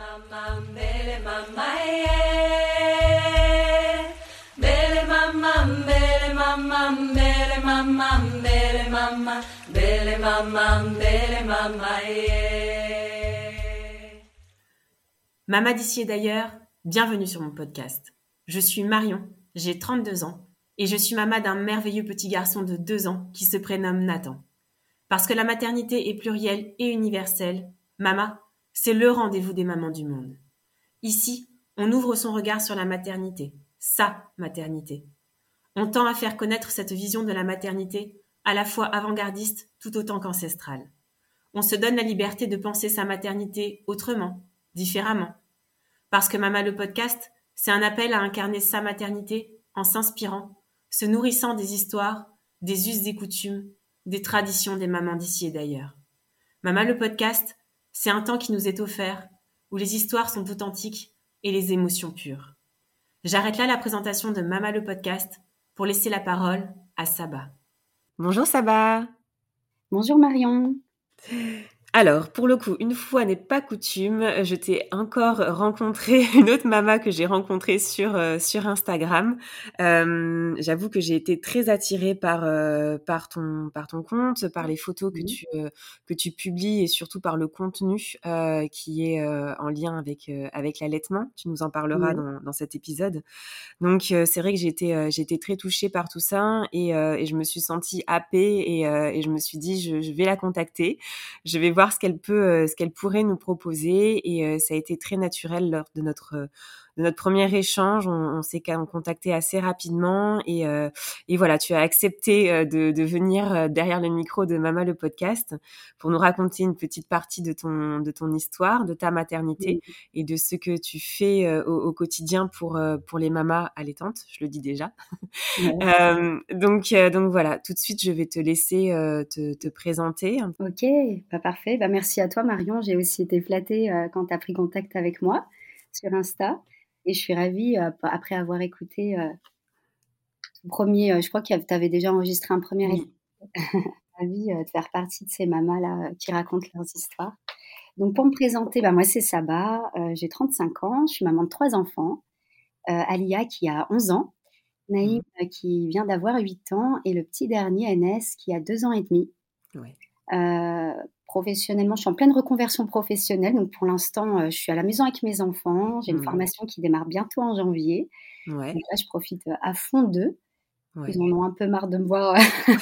Mama, bele mama, yeah. Bele mama, bele mama, bele mama, bele mama, bele mama, bele mama, yeah. Mama d'ici et d'ailleurs, bienvenue sur mon podcast. Je suis Marion, j'ai 32 ans et je suis maman d'un merveilleux petit garçon de 2 ans qui se prénomme Nathan. Parce que la maternité est plurielle et universelle, Mama, c'est le rendez-vous des mamans du monde. Ici, on ouvre son regard sur la maternité, sa maternité. On tend à faire connaître cette vision de la maternité, à la fois avant-gardiste tout autant qu'ancestrale. On se donne la liberté de penser sa maternité autrement, différemment. Parce que Mama le podcast, c'est un appel à incarner sa maternité en s'inspirant, se nourrissant des histoires, des us et coutumes, des traditions des mamans d'ici et d'ailleurs. Mama le podcast, c'est un temps qui nous est offert, où les histoires sont authentiques et les émotions pures. J'arrête là la présentation de Mama le podcast pour laisser la parole à Saba. Bonjour Saba. Bonjour Marion. Alors, pour le coup, une fois n'est pas coutume, je t'ai encore rencontré une autre Mama que j'ai rencontrée sur Instagram. J'avoue que j'ai été très attirée par ton compte, par les photos que tu publies et surtout par le contenu qui est en lien avec l'allaitement. Tu nous en parleras dans cet épisode. Donc c'est vrai que j'ai été très touchée par tout ça et je me suis sentie happée et je me suis dit je vais la contacter, je vais voir ce qu'elle pourrait nous proposer et ça a été très naturel lors de notre premier échange. On s'est contacté assez rapidement et voilà, tu as accepté de venir derrière le micro de Mama le podcast pour nous raconter une petite partie de ton histoire, de ta maternité et de ce que tu fais au quotidien pour les mamas allaitantes, je le dis déjà. Donc voilà, tout de suite je vais te laisser te présenter. Ok, parfait. Merci à toi Marion, j'ai aussi été flattée quand tu as pris contact avec moi sur Insta. Et je suis ravie, après avoir écouté ton premier, je crois que tu avais déjà enregistré un premier épisode, ravie de faire partie de ces mamas-là qui racontent leurs histoires. Donc pour me présenter, moi c'est Saba, j'ai 35 ans, je suis maman de 3 enfants, Alia qui a 11 ans, Naïm qui vient d'avoir 8 ans et le petit dernier, Enes, qui a 2 ans et demi. Ouais. Professionnellement, je suis en pleine reconversion professionnelle, donc pour l'instant, je suis à la maison avec mes enfants. J'ai une formation qui démarre bientôt en janvier. Ouais. Donc là, je profite à fond d'eux. Ouais. Ils en ont un peu marre de me voir.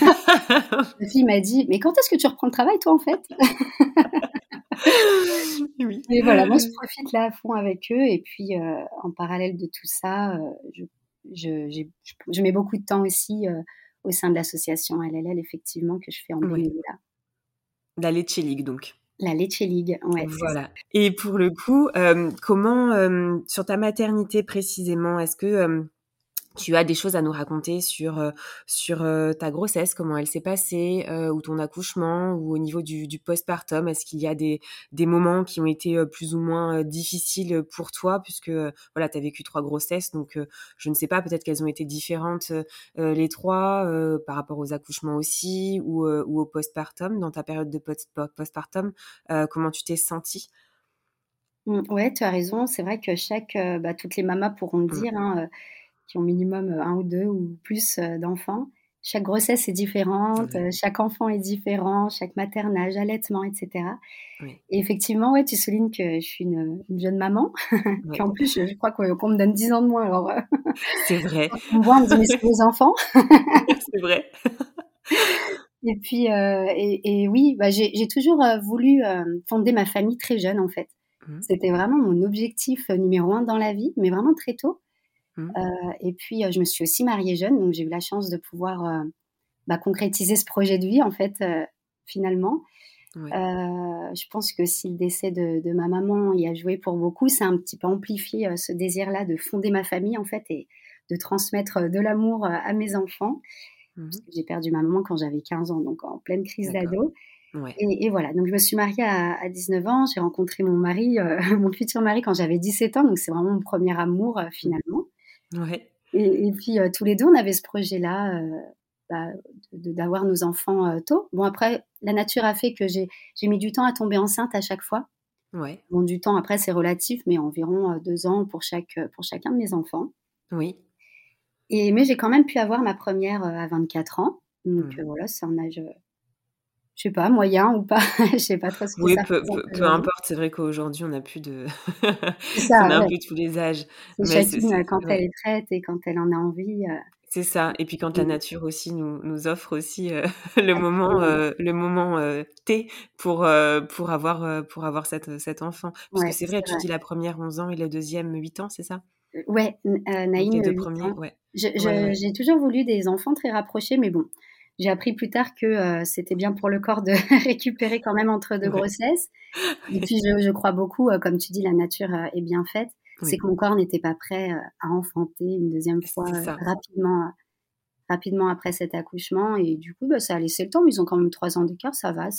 Ma fille m'a dit « Mais quand est-ce que tu reprends le travail, toi, en fait ?» Oui. Et voilà, moi, je profite là à fond avec eux. Et puis, en parallèle de tout ça, je mets beaucoup de temps aussi au sein de l'association LLL, effectivement, que je fais en bénévolat. La Lecce League, donc. La Lecce League, ouais. Voilà. Et pour le coup, comment, sur ta maternité précisément, est-ce que tu as des choses à nous raconter sur ta grossesse, comment elle s'est passée, ou ton accouchement, ou au niveau du postpartum? Est-ce qu'il y a des moments qui ont été plus ou moins difficiles pour toi, puisque voilà, tu as vécu 3 grossesses, donc je ne sais pas, peut-être qu'elles ont été différentes les 3 par rapport aux accouchements aussi, ou au postpartum, dans ta période de postpartum, comment tu t'es sentie? Ouais, tu as raison. C'est vrai que toutes les mamas pourront le dire, qui ont minimum 1 ou 2 ou plus d'enfants. Chaque grossesse est différente, chaque enfant est différent, chaque maternage, allaitement, etc. Oui. Et effectivement, ouais, tu soulignes que je suis une jeune maman. Puis en plus, je crois qu'on me donne 10 ans de moins. Alors, c'est vrai. Quand on me voit, on me dit « Mais c'est vos enfants ?» C'est vrai. Et puis, oui, j'ai toujours voulu fonder ma famille très jeune, en fait. C'était vraiment mon objectif numéro 1 dans la vie, mais vraiment très tôt. Et puis, je me suis aussi mariée jeune, donc j'ai eu la chance de pouvoir concrétiser ce projet de vie, en fait, finalement. Ouais. Je pense que si le décès de ma maman y a joué pour beaucoup, ça a un petit peu amplifié ce désir-là de fonder ma famille, en fait, et de transmettre de l'amour à mes enfants. Parce que j'ai perdu ma maman quand j'avais 15 ans, donc en pleine crise d'ado. Ouais. Et voilà, donc je me suis mariée à 19 ans. J'ai rencontré mon mari, mon futur mari, quand j'avais 17 ans, donc c'est vraiment mon premier amour, finalement. Ouais. Et puis, tous les deux, on avait ce projet-là, d'avoir nos enfants tôt. Bon, après, la nature a fait que j'ai mis du temps à tomber enceinte à chaque fois. Ouais. Bon, du temps après, c'est relatif, mais environ 2 ans pour chacun de mes enfants. Oui. Mais j'ai quand même pu avoir ma première à 24 ans. Donc Mmh. voilà, c'est un âge, je sais pas, moyen ou pas, je sais pas trop ce que Oui, ça représente peu aujourd'hui. importe, c'est vrai qu'aujourd'hui, on n'a plus de C'est ça, on a un ouais, peu tous les âges, c'est mais chacune, quand elle ouais, est prête et quand elle en a envie, c'est ça et puis quand la mmh, nature aussi nous offre aussi, absolument. le moment, T pour avoir cet enfant. Parce que Ouais, c'est vrai, c'est tu vrai. dis la première 11 ans et la deuxième 8 ans, c'est ça? Ouais, Donc Naïm, les 2 8 premiers, ans. ouais. Je Ouais, je ouais. j'ai toujours voulu des enfants très rapprochés, mais bon, j'ai appris plus tard que, c'était bien pour le corps de récupérer quand même entre 2 Ouais. grossesses. Et puis je crois beaucoup, comme tu dis, la nature, est bien faite. C'est Oui, que mon corps n'était pas prêt, à enfanter une deuxième fois, c'est ça. rapidement après cet accouchement et du coup, bah, ça a laissé le temps, mais ils ont quand même 3 ans d'écart, ça va,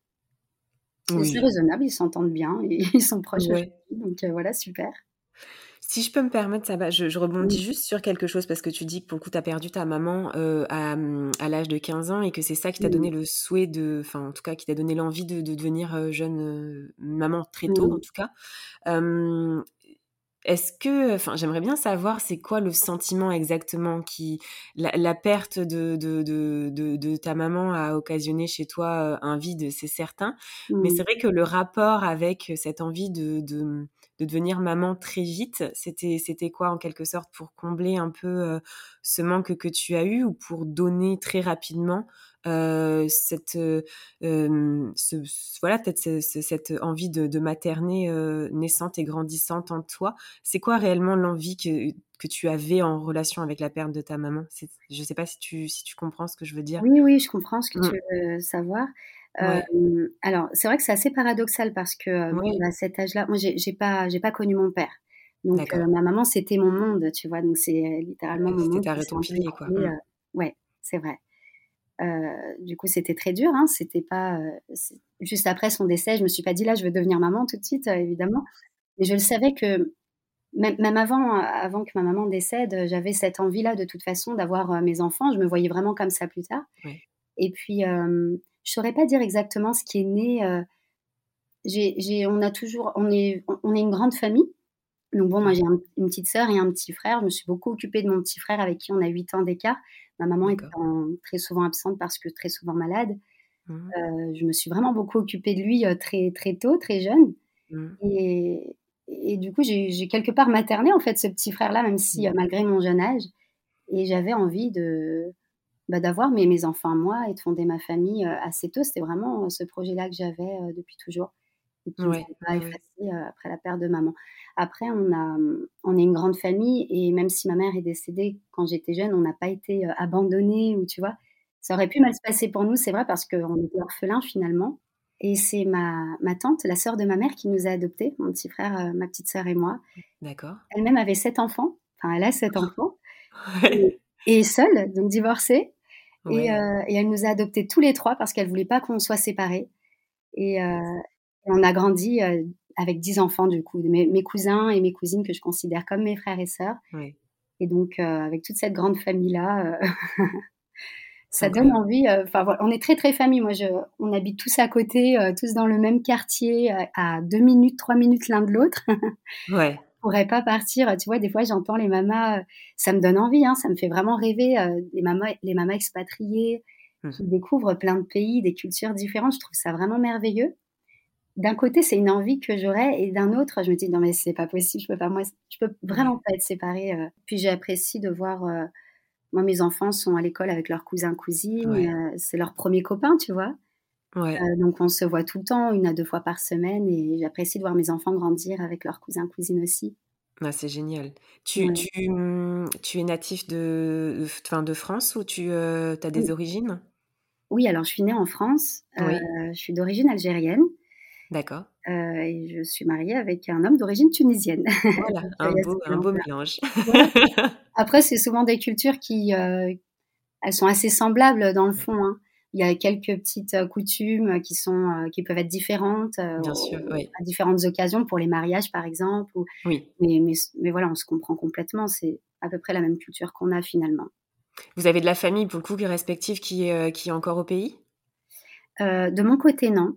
c'est Oui. raisonnable, ils s'entendent bien et ils sont proches Ouais. aujourd'hui, donc voilà, super. Si je peux me permettre, ça va, je rebondis Oui, juste sur quelque chose parce que tu dis que pour le coup, tu as perdu ta maman, à l'âge de 15 ans et que c'est ça qui t'a mmh, donné le souhait enfin, en tout cas, qui t'a donné l'envie de devenir, jeune, maman très tôt, en mmh, tout cas. Hem, Est-ce que enfin, j'aimerais bien savoir c'est quoi le sentiment exactement qui la perte de ta maman a occasionné chez toi, un vide, c'est certain. Mais mmh. c'est vrai que le rapport avec, cette envie de devenir maman très vite, c'était quoi en quelque sorte pour combler un peu, ce manque que tu as eu ou pour donner très rapidement, cette, voilà peut-être cette envie de materner, naissante et grandissante en toi? C'est quoi réellement l'envie que tu avais en relation avec la perte de ta maman? Je sais pas si tu comprends ce que je veux dire? Oui, oui, je comprends ce que Mmh. tu veux savoir. Ouais, Alors c'est vrai que c'est assez paradoxal parce que, bon, ouais, bah, à cet âge-là, moi j'ai pas connu mon père. Donc d'accord. ma maman, c'était mon monde, tu vois? Donc c'est, littéralement Ouais, mon c'était monde ta qui s'est ton un peu pilier, quoi. écroulé, Mmh. ouais, c'est vrai. Du coup, c'était très dur, hein, c'était pas, c'est juste après son décès, je me suis pas dit: «Là, je veux devenir maman tout de suite», évidemment. Mais je le savais que même avant que ma maman décède, j'avais cette envie-là de toute façon d'avoir, mes enfants. Je me voyais vraiment comme ça plus tard. Ouais, Et puis, je saurais pas dire exactement ce qui est né, j'ai on a toujours on est une grande famille. Donc bon, moi ouais, j'ai une petite sœur et un petit frère. Je me suis beaucoup occupée de mon petit frère avec qui on a 8 ans d'écart. Ma maman d'accord. étant très souvent absente parce que très souvent malade. Mmh mh. Je me suis vraiment beaucoup occupée de lui, très, très tôt, très jeune Mmh. et du coup j'ai quelque part materné en fait ce petit frère-là, même si, Mmh. malgré mon jeune âge et j'avais envie bah, d'avoir mes enfants à moi et de fonder ma famille, assez tôt. C'était vraiment, ce projet-là que j'avais, depuis toujours et qui ne Ouais, s'est pas ouais, ouais. effacé, après la perte de maman. Après on est une grande famille et même si ma mère est décédée quand j'étais jeune, on n'a pas été, abandonnés ou tu vois? Ça aurait pu mal se passer pour nous, c'est vrai, parce qu'on était orphelins finalement et c'est ma tante, la sœur de ma mère qui nous a adoptés, mon petit frère, ma petite sœur et moi. D'accord. Elle-même avait 7 enfants, enfin elle a 7 enfants et Ouais. seule, donc divorcée Ouais, et elle nous a adoptés tous les 3 parce qu'elle voulait pas qu'on soit séparés et on a grandi, avec 10 enfants du coup, mes cousins et mes cousines que je considère comme mes frères et sœurs ouais. et donc avec toute cette grande famille-là, C'est ça donne incroyable. envie, enfin voilà, on est très, très famille. On habite tous à côté, tous dans le même quartier, à 2 minutes, 3 minutes l'un de l'autre. Ouais. On pourrait pas partir, tu vois? Des fois j'entends les mamas, ça me donne envie, hein, ça me fait vraiment rêver, les mamas expatriées Mmh. qui découvrent plein de pays, des cultures différentes. Je trouve ça vraiment merveilleux. D'un côté, c'est une envie que j'aurais et d'un autre, je me dis: «Non mais c'est pas possible, je peux pas moi, je peux Ouais. vraiment pas être séparée», Puis j'apprécie de voir, moi mes enfants sont à l'école avec leurs cousins, cousines, Ouais. c'est leurs premiers copains, tu vois? Ouais. Donc on se voit tout le temps, 1 à 2 fois par semaine et j'apprécie de voir mes enfants grandir avec leurs cousins, cousines aussi. Ah, c'est génial. Ouais. Tu es natif enfin, de France ou tu as des Oui. origines? Oui, alors je suis née en France, Oui, je suis d'origine algérienne, d'accord. et je suis mariée avec un homme d'origine tunisienne. Voilà, Donc il y a ce un beau mélange-là. mélange. Ouais. Après c'est souvent des cultures qui, elles sont assez semblables dans le Ouais, fond, hein. Il y a quelques petites, coutumes qui peuvent être différentes, bien sûr, oui. à différentes occasions pour les mariages par exemple ou Oui. mais voilà, on se comprend complètement, c'est à peu près la même culture qu'on a finalement. Vous avez de la famille pour le coup qui est respective qui est encore au pays? De mon côté non.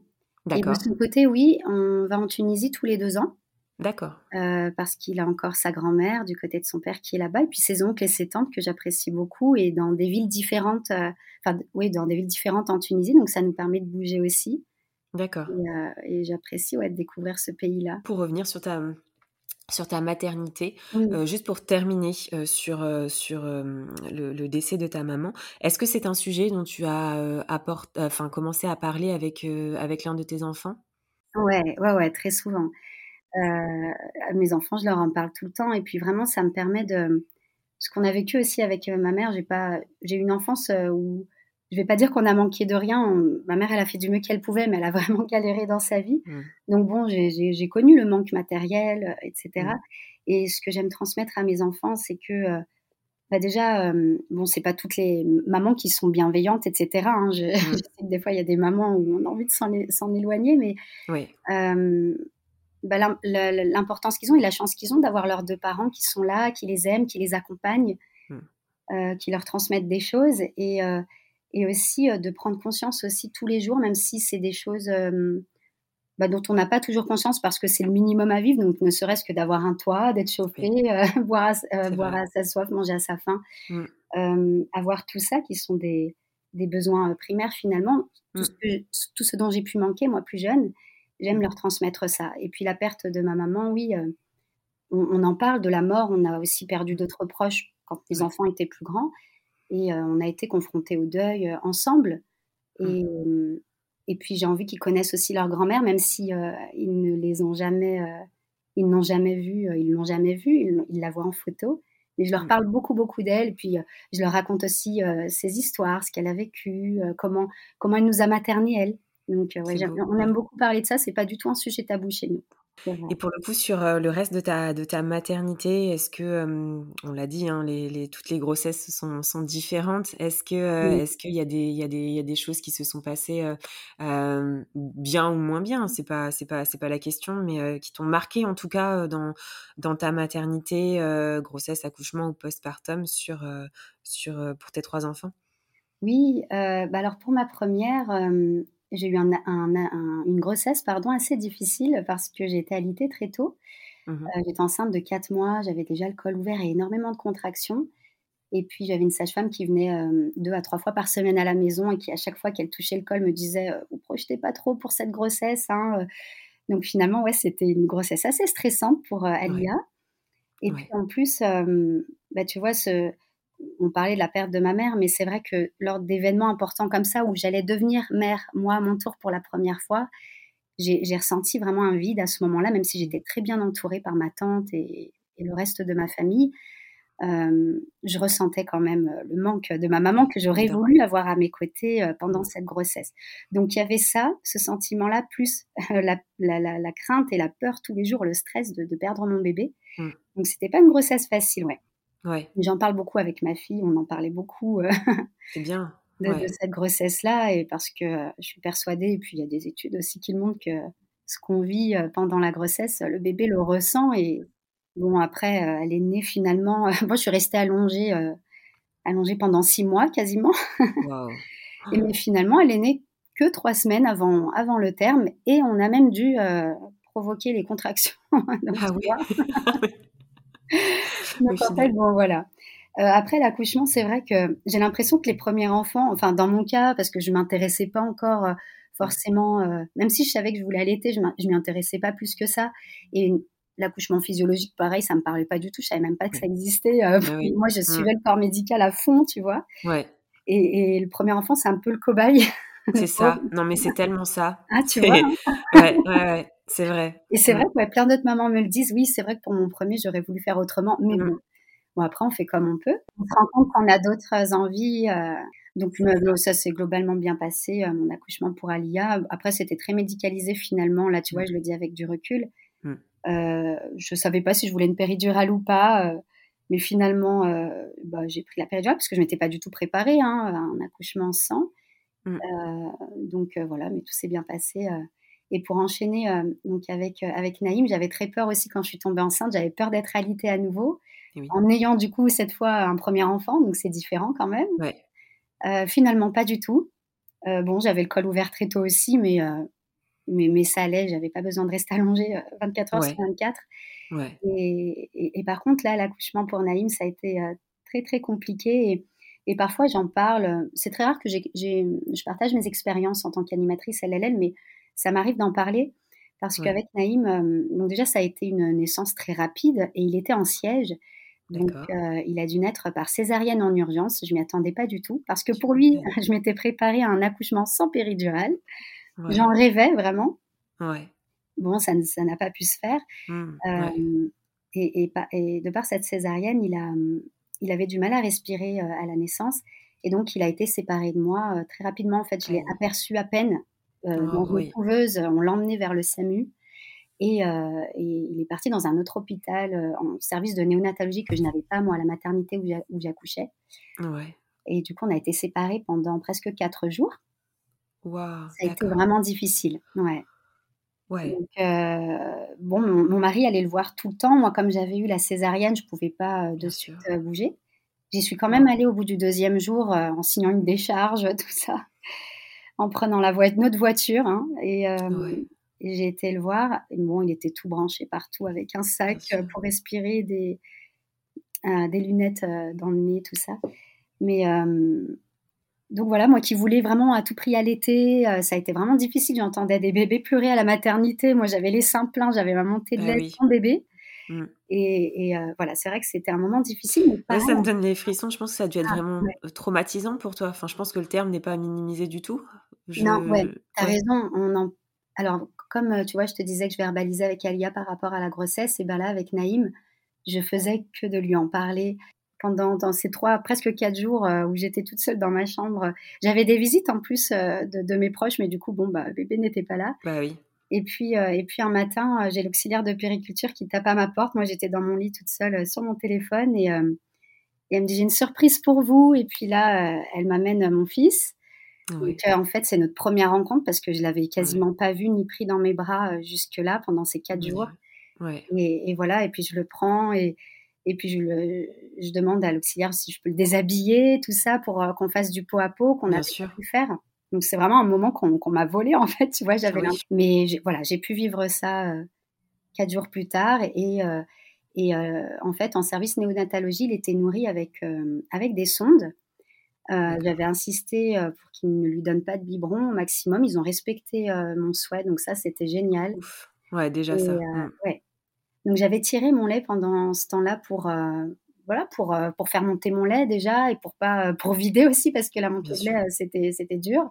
Et de D'accord, son côté, oui, on va en Tunisie tous les 2 ans, d'accord. parce qu'il a encore sa grand-mère du côté de son père qui est là-bas et puis ses oncles et ses tantes que j'apprécie beaucoup et dans des villes différentes, enfin, oui, dans des villes différentes en Tunisie, donc ça nous permet de bouger aussi D'accord. et j'apprécie, ouais, de découvrir ce pays-là. Pour revenir sur ta maternité, Oui. juste pour terminer, sur, le décès de ta maman, est-ce que c'est un sujet dont tu as, enfin commencé à parler avec l'un de tes enfants? Ouais, ouais, ouais, très souvent. À mes enfants, je leur en parle tout le temps et puis vraiment ça me permet de ce qu'on a vécu aussi avec, ma mère, j'ai eu une enfance, où je vais pas dire qu'on a manqué de rien, ma mère, elle a fait du mieux qu'elle pouvait, mais elle a vraiment galéré dans sa vie. Mmh. Donc bon, j'ai connu le manque matériel, et cetera Mmh. et ce que j'aime transmettre à mes enfants, c'est que, bah, déjà, bon, c'est pas toutes les mamans qui sont bienveillantes et cetera, hein. Je je Mmh. sais que des fois, il y a des mamans où on a envie de s'en éloigner, mais Oui. hem bah, l'importance qu'ils ont et la chance qu'ils ont d'avoir leurs 2 parents qui sont là, qui les aiment, qui les accompagnent, Mmh. qui leur transmettent des choses et aussi, de prendre conscience aussi tous les jours, même si c'est des choses, bah, dont on n'a pas toujours conscience parce que c'est le minimum à vivre, donc ne serait-ce que d'avoir un toit, d'être chauffé, Oui, c'est boire vrai. à sa soif, manger à sa faim, Mmh. avoir tout ça qui sont des besoins, primaires finalement. Mmh. Tout ce dont j'ai pu manquer moi plus jeune, j'aime Mmh. leur transmettre ça et puis la perte de ma maman, oui, on en parle de la mort, on a aussi perdu Mmh. d'autres proches quand les Ouais. enfants étaient plus grands et on a été confrontés au deuil, ensemble Mmh. et puis j'ai envie qu'ils connaissent aussi leur grand-mère, même si, ils ne les ont jamais, ils n'ont jamais vue, ils l'ont jamais vue, ils la voient en photo. Mais je leur Mmh. parle beaucoup, beaucoup d'elle, puis, je leur raconte aussi, ses histoires, ce qu'elle a vécu, comment elle nous a maternés elle. Donc, ouais, C'est beau, on ouais. aime beaucoup parler de ça, c'est pas du tout un sujet tabou chez nous. C'est vrai. Et pour le coup, sur, le reste de ta maternité, est-ce que, on l'a dit, hein, toutes les grossesses sont différentes. Mmh. Est-ce qu'il y a il y a des choses qui se sont passées, bien ou moins bien? C'est pas la question, mais, qui t'ont marqué en tout cas, dans ta maternité, grossesse, accouchement ou postpartum pour tes 3 enfants? Oui, bah, alors pour ma première, j'ai eu une grossesse, pardon, assez difficile parce que j'ai été alitée très tôt. Mmh mh. J'étais enceinte de 4 mois, j'avais déjà le col ouvert et énormément de contractions et puis j'avais une sage-femme qui venait, 2 à 3 fois par semaine à la maison et qui, à chaque fois qu'elle touchait le col, me disait: «Vous projetez pas trop pour cette grossesse, hein», donc finalement, ouais, c'était une grossesse assez stressante pour, Ouais, Alia et puis ouais. en plus, bah, tu vois, on parlait de la perte de ma mère, mais c'est vrai que lors d'événements importants comme ça où j'allais devenir mère, moi, à mon tour pour la première fois, j'ai ressenti vraiment un vide à ce moment-là, même si Mmh. j'étais très bien entourée par ma tante et le reste de ma famille. Je ressentais quand même, le manque de ma maman Oui, que j'aurais évident. voulu avoir à mes côtés, pendant Mmh. cette grossesse. Donc il y avait ça, ce sentiment-là, plus la crainte et la peur tous les jours, le stress de perdre mon bébé. Mmh. Donc c'était pas une grossesse facile, ouais. Ouais, J'en parle beaucoup avec ma fille, on en parlait beaucoup, c'est bien. de Ouais. cette grossesse-là et parce que, je suis persuadée et puis il y a des études aussi qui le montrent que ce qu'on vit, pendant la grossesse, le bébé le ressent et bon après, elle est née finalement, moi je suis restée allongée pendant 6 mois quasiment Waouh! et mais finalement elle est née que 3 semaines avant le terme et on a même dû, provoquer les contractions donc Ah tu oui. vois? Ah oui, Donc au en fait, final. bon voilà. Après l'accouchement, c'est vrai que j'ai l'impression que les premiers enfants, enfin dans mon cas, parce que je m'intéressais pas encore, Mmh. forcément, même si je savais que je voulais allaiter, je m'y intéressais pas plus que ça et l'accouchement physiologique, pareil, ça me parlait pas du tout, je savais même pas que ça Oui. existait, Bah oui. moi je Mmh. suivais le corps médical à fond, tu vois? Ouais, Et le premier enfant, c'est un peu le cobaye, le c'est pauvre. ça. Non, mais c'est tellement ça. Ah, tu vois? C'est ouais, ouais, ouais, c'est vrai. Et c'est Mmh. vrai que, ouais, plein d'autres mamans me le disent: «Oui, c'est vrai que pour mon premier j'aurais voulu faire autrement», mais Mmh. bon. Bon après on fait comme on peut. On se rend compte qu'on a d'autres envies, donc C'est ça. ça s'est globalement bien passé, mon accouchement pour Alia. Après c'était très médicalisé finalement, là, tu vois, Mmh. je le dis avec du recul. Mmh. Je savais pas si je voulais une péridurale ou pas, mais finalement, bah, j'ai pris la péridurale parce que je m'étais pas du tout préparée, hein, à un accouchement sans. Mmh. Donc voilà, mais tout s'est bien passé, et pour enchaîner, donc avec Naïm, j'avais très peur aussi quand je suis tombée enceinte, j'avais peur d'être alitée à nouveau. Et oui. En ayant du coup cette fois un premier enfant, donc c'est différent quand même. Ouais. Finalement pas du tout. Bon, j'avais le col ouvert très tôt aussi, mais mais ça allait, j'avais pas besoin de rester allongée 24 heures sur Ouais, 24. ouais, Et par contre, là, l'accouchement pour Naïm, ça a été très, très compliqué. Et parfois, j'en parle. C'est très rare que je partage mes expériences en tant qu'animatrice LLL, mais ça m'arrive d'en parler parce ouais. qu'avec Naïm, donc déjà, ça a été une naissance très rapide et il était en siège. Donc, D'accord. il a dû naître par césarienne en urgence. Je m'y attendais pas du tout parce que Tu pour lui, m'étonnes. je m'étais préparée à un accouchement sans péridurale. J'en Ouais, rêvais vraiment. ouais. Bon, ça n'a pas pu se faire. Ouais. Hem et de par cette césarienne, il avait du mal à respirer, à la naissance et donc il a été séparé de moi, très rapidement. En fait, je l'ai Aïe. aperçu à peine, dans Oh, une oui. couveuse. On l'a emmené vers le SAMU et il est parti dans un autre hôpital, en service de néonatologie que je n'avais pas moi à la maternité où j'accouchais Ouais. et du coup, on a été séparés pendant presque 4 jours. Waouh, Ça a été d'accord. vraiment difficile, ouais. Ouais, Donc bon, mon mari allait le voir tout le temps. Moi, comme j'avais eu la césarienne, je pouvais pas, de bien suite, sûr. bouger. J'y suis quand même Ouais, allée au bout du deuxième jour, en signant une décharge, tout ça, en prenant notre voiture, hein ouais, et j'ai été le voir et bon, il était tout branché partout avec un sac, bien sûr. pour respirer, des lunettes, dans le nez, tout ça. Mais donc voilà, moi qui voulais vraiment à tout prix allaiter, ça a été vraiment difficile. J'entendais des bébés pleurer à la maternité. Moi, j'avais les seins pleins, j'avais ma montée de Bah lait oui. sans bébé Mmh. voilà, c'est vrai que c'était un moment difficile, mais Ouais, pareil ça me donne les frissons. Je pense que ça a dû être ah vraiment, ouais, traumatisant pour toi. Enfin, je pense que le terme n'est pas à minimiser du tout. non, ouais, tu as Ouais, raison, alors comme, tu vois, je te disais que je verbalisais avec Alia par rapport à la grossesse et ben là, avec Naïm, je faisais que de lui en parler pendant dans ces 3 presque 4 jours, où j'étais toute seule dans ma chambre. J'avais des visites en plus, de mes proches, mais du coup, bon, bah, bébé n'était pas là. bah oui. Et puis un matin, j'ai l'auxiliaire de puériculture qui tape à ma porte. Moi, j'étais dans mon lit toute seule, sur mon téléphone et elle me dit: «J'ai une surprise pour vous» et puis là, elle m'amène, mon fils. Donc Ouais, en fait, c'est notre première rencontre parce que je l'avais ouais. quasiment pas vu ni pris dans mes bras, jusque-là pendant ces 4 Mon jours Dieu. Ouais, et voilà et puis je le prends et puis je demande à l'auxiliaire si je peux le déshabiller, tout ça pour, qu'on fasse du pot à pot qu'on bien n'avait pas sûr. pu faire. Donc c'est vraiment un moment qu'on m'a volé en fait, tu vois? J'avais l'im Oui. mais j'ai pu vivre ça, 4 jours plus tard en fait, en service néonatologie, il était nourri avec des sondes. J'avais D'accord. insisté, pour qu'ils ne lui donnent pas de biberon au maximum. Ils ont respecté, mon souhait, donc ça, c'était génial Ouf. Ouais, déjà et ça. Mmh. ouais. Donc j'avais tiré mon lait pendant ce temps-là voilà, pour faire monter mon lait déjà et pour vider aussi parce que la montée Bien de sûr. lait, c'était dur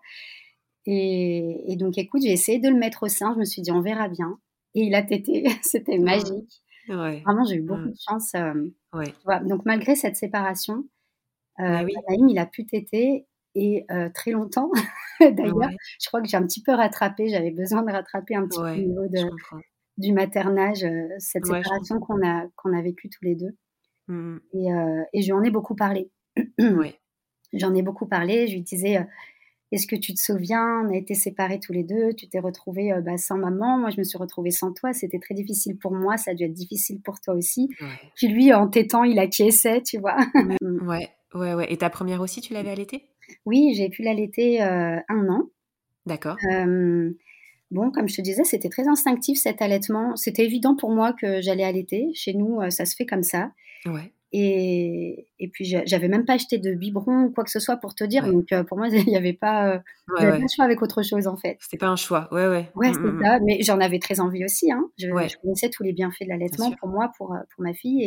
et donc écoute, j'ai essayé de le mettre au sein. Je me suis dit: «On verra bien» et il a tété. C'était Oh, magique. ouais. Vraiment, j'ai eu beaucoup Mmh. de chance, Ouais. tu vois? Donc malgré cette séparation, Mais oui. Naïm, il a pu téter et très longtemps. D'ailleurs, Ouais, je crois que j'ai un petit peu rattrapé, j'avais besoin de rattraper un petit peu au ouais, niveau je comprends. du maternage, cette Ouais, je séparation comprends. qu'on a vécue tous les 2 Mmh mh. et je lui en ai beaucoup parlé. Ouais. J'en ai beaucoup parlé, je lui disais, «Est-ce que tu te souviens, on a été séparés tous les 2, tu t'es retrouvé, bah, sans maman, moi je me suis retrouvée sans toi, c'était très difficile pour moi, ça a dû être difficile pour toi aussi». Ouais. Puis lui, en tétant, il acquiesçait, tu vois? Mais Mmh. ouais, ouais, ouais et ta première aussi, tu l'avais allaitée? Oui, j'ai pu l'allaiter, 1 an. D'accord. Hem, bon, comme je te disais, c'était très instinctif cet allaitement. C'était évident pour moi que j'allais allaiter. Chez nous, ça se fait comme ça Ouais, et puis j'avais même pas acheté de biberon ou quoi que ce soit pour te dire, ouais. donc pour moi, il y avait pas, Ouais, j'avais pas le ouais. choix avec autre chose, en fait. C'était pas un choix. Ouais, ouais. Ouais, Mmh, c'est mmh mh. ça, mais j'en avais très envie aussi, hein. Je Ouais, connaissais tous les bienfaits de bien l'allaitement sûr. pour moi, pour ma fille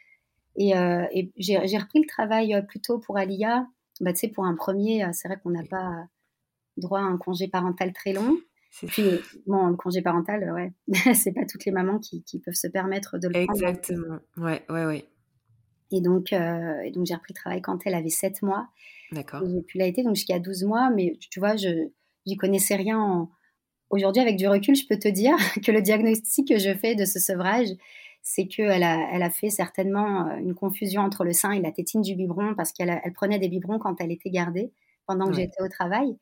et j'ai repris le travail, plus tôt pour Alia. Bah, tu sais, pour un premier er c'est vrai qu'on n'a Oui. pas droit à un congé parental très long. C'est Puis, bon, le congé parental, ouais, c'est pas toutes les mamans qui peuvent se permettre de le prendre en plus exactement. Ouais, ouais, ouais. et donc j'ai repris le travail quand elle avait 7 mois et D'accord. j'ai pu l'allaiter donc jusqu'à 12 mois, mais tu vois, j'y connaissais rien en aujourd'hui, avec du recul, je peux te dire que le diagnostic que je fais de ce sevrage, c'est qu'elle a fait certainement, une confusion entre le sein et la tétine du biberon parce elle prenait des biberons quand elle était gardée, pendant que Ouais. j'étais au travail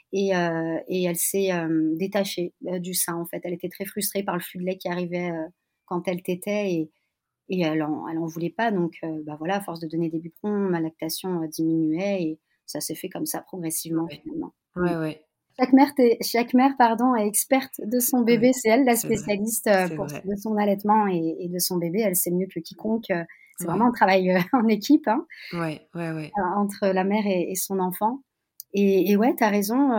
et elle s'est, détachée, du sein, en fait. Elle était très frustrée par le flux de lait qui arrivait, quand elle tétait et elle en voulait pas donc bah, voilà, à force de donner des biberons, ma lactation, diminuait et ça s'est fait comme ça progressivement, Ouais. finalement. Mmh. Ouais, ouais. chaque mère, pardon, est experte de son Ouais, bébé. C'est elle la c'est vrai, spécialiste, c'est pour vrai. de son allaitement et de son bébé. Elle sait mieux que quiconque, c'est vraiment Ouais, un travail, en équipe, hein, ouais, ouais, ouais, entre la mère et son enfant et ouais, tu as raison,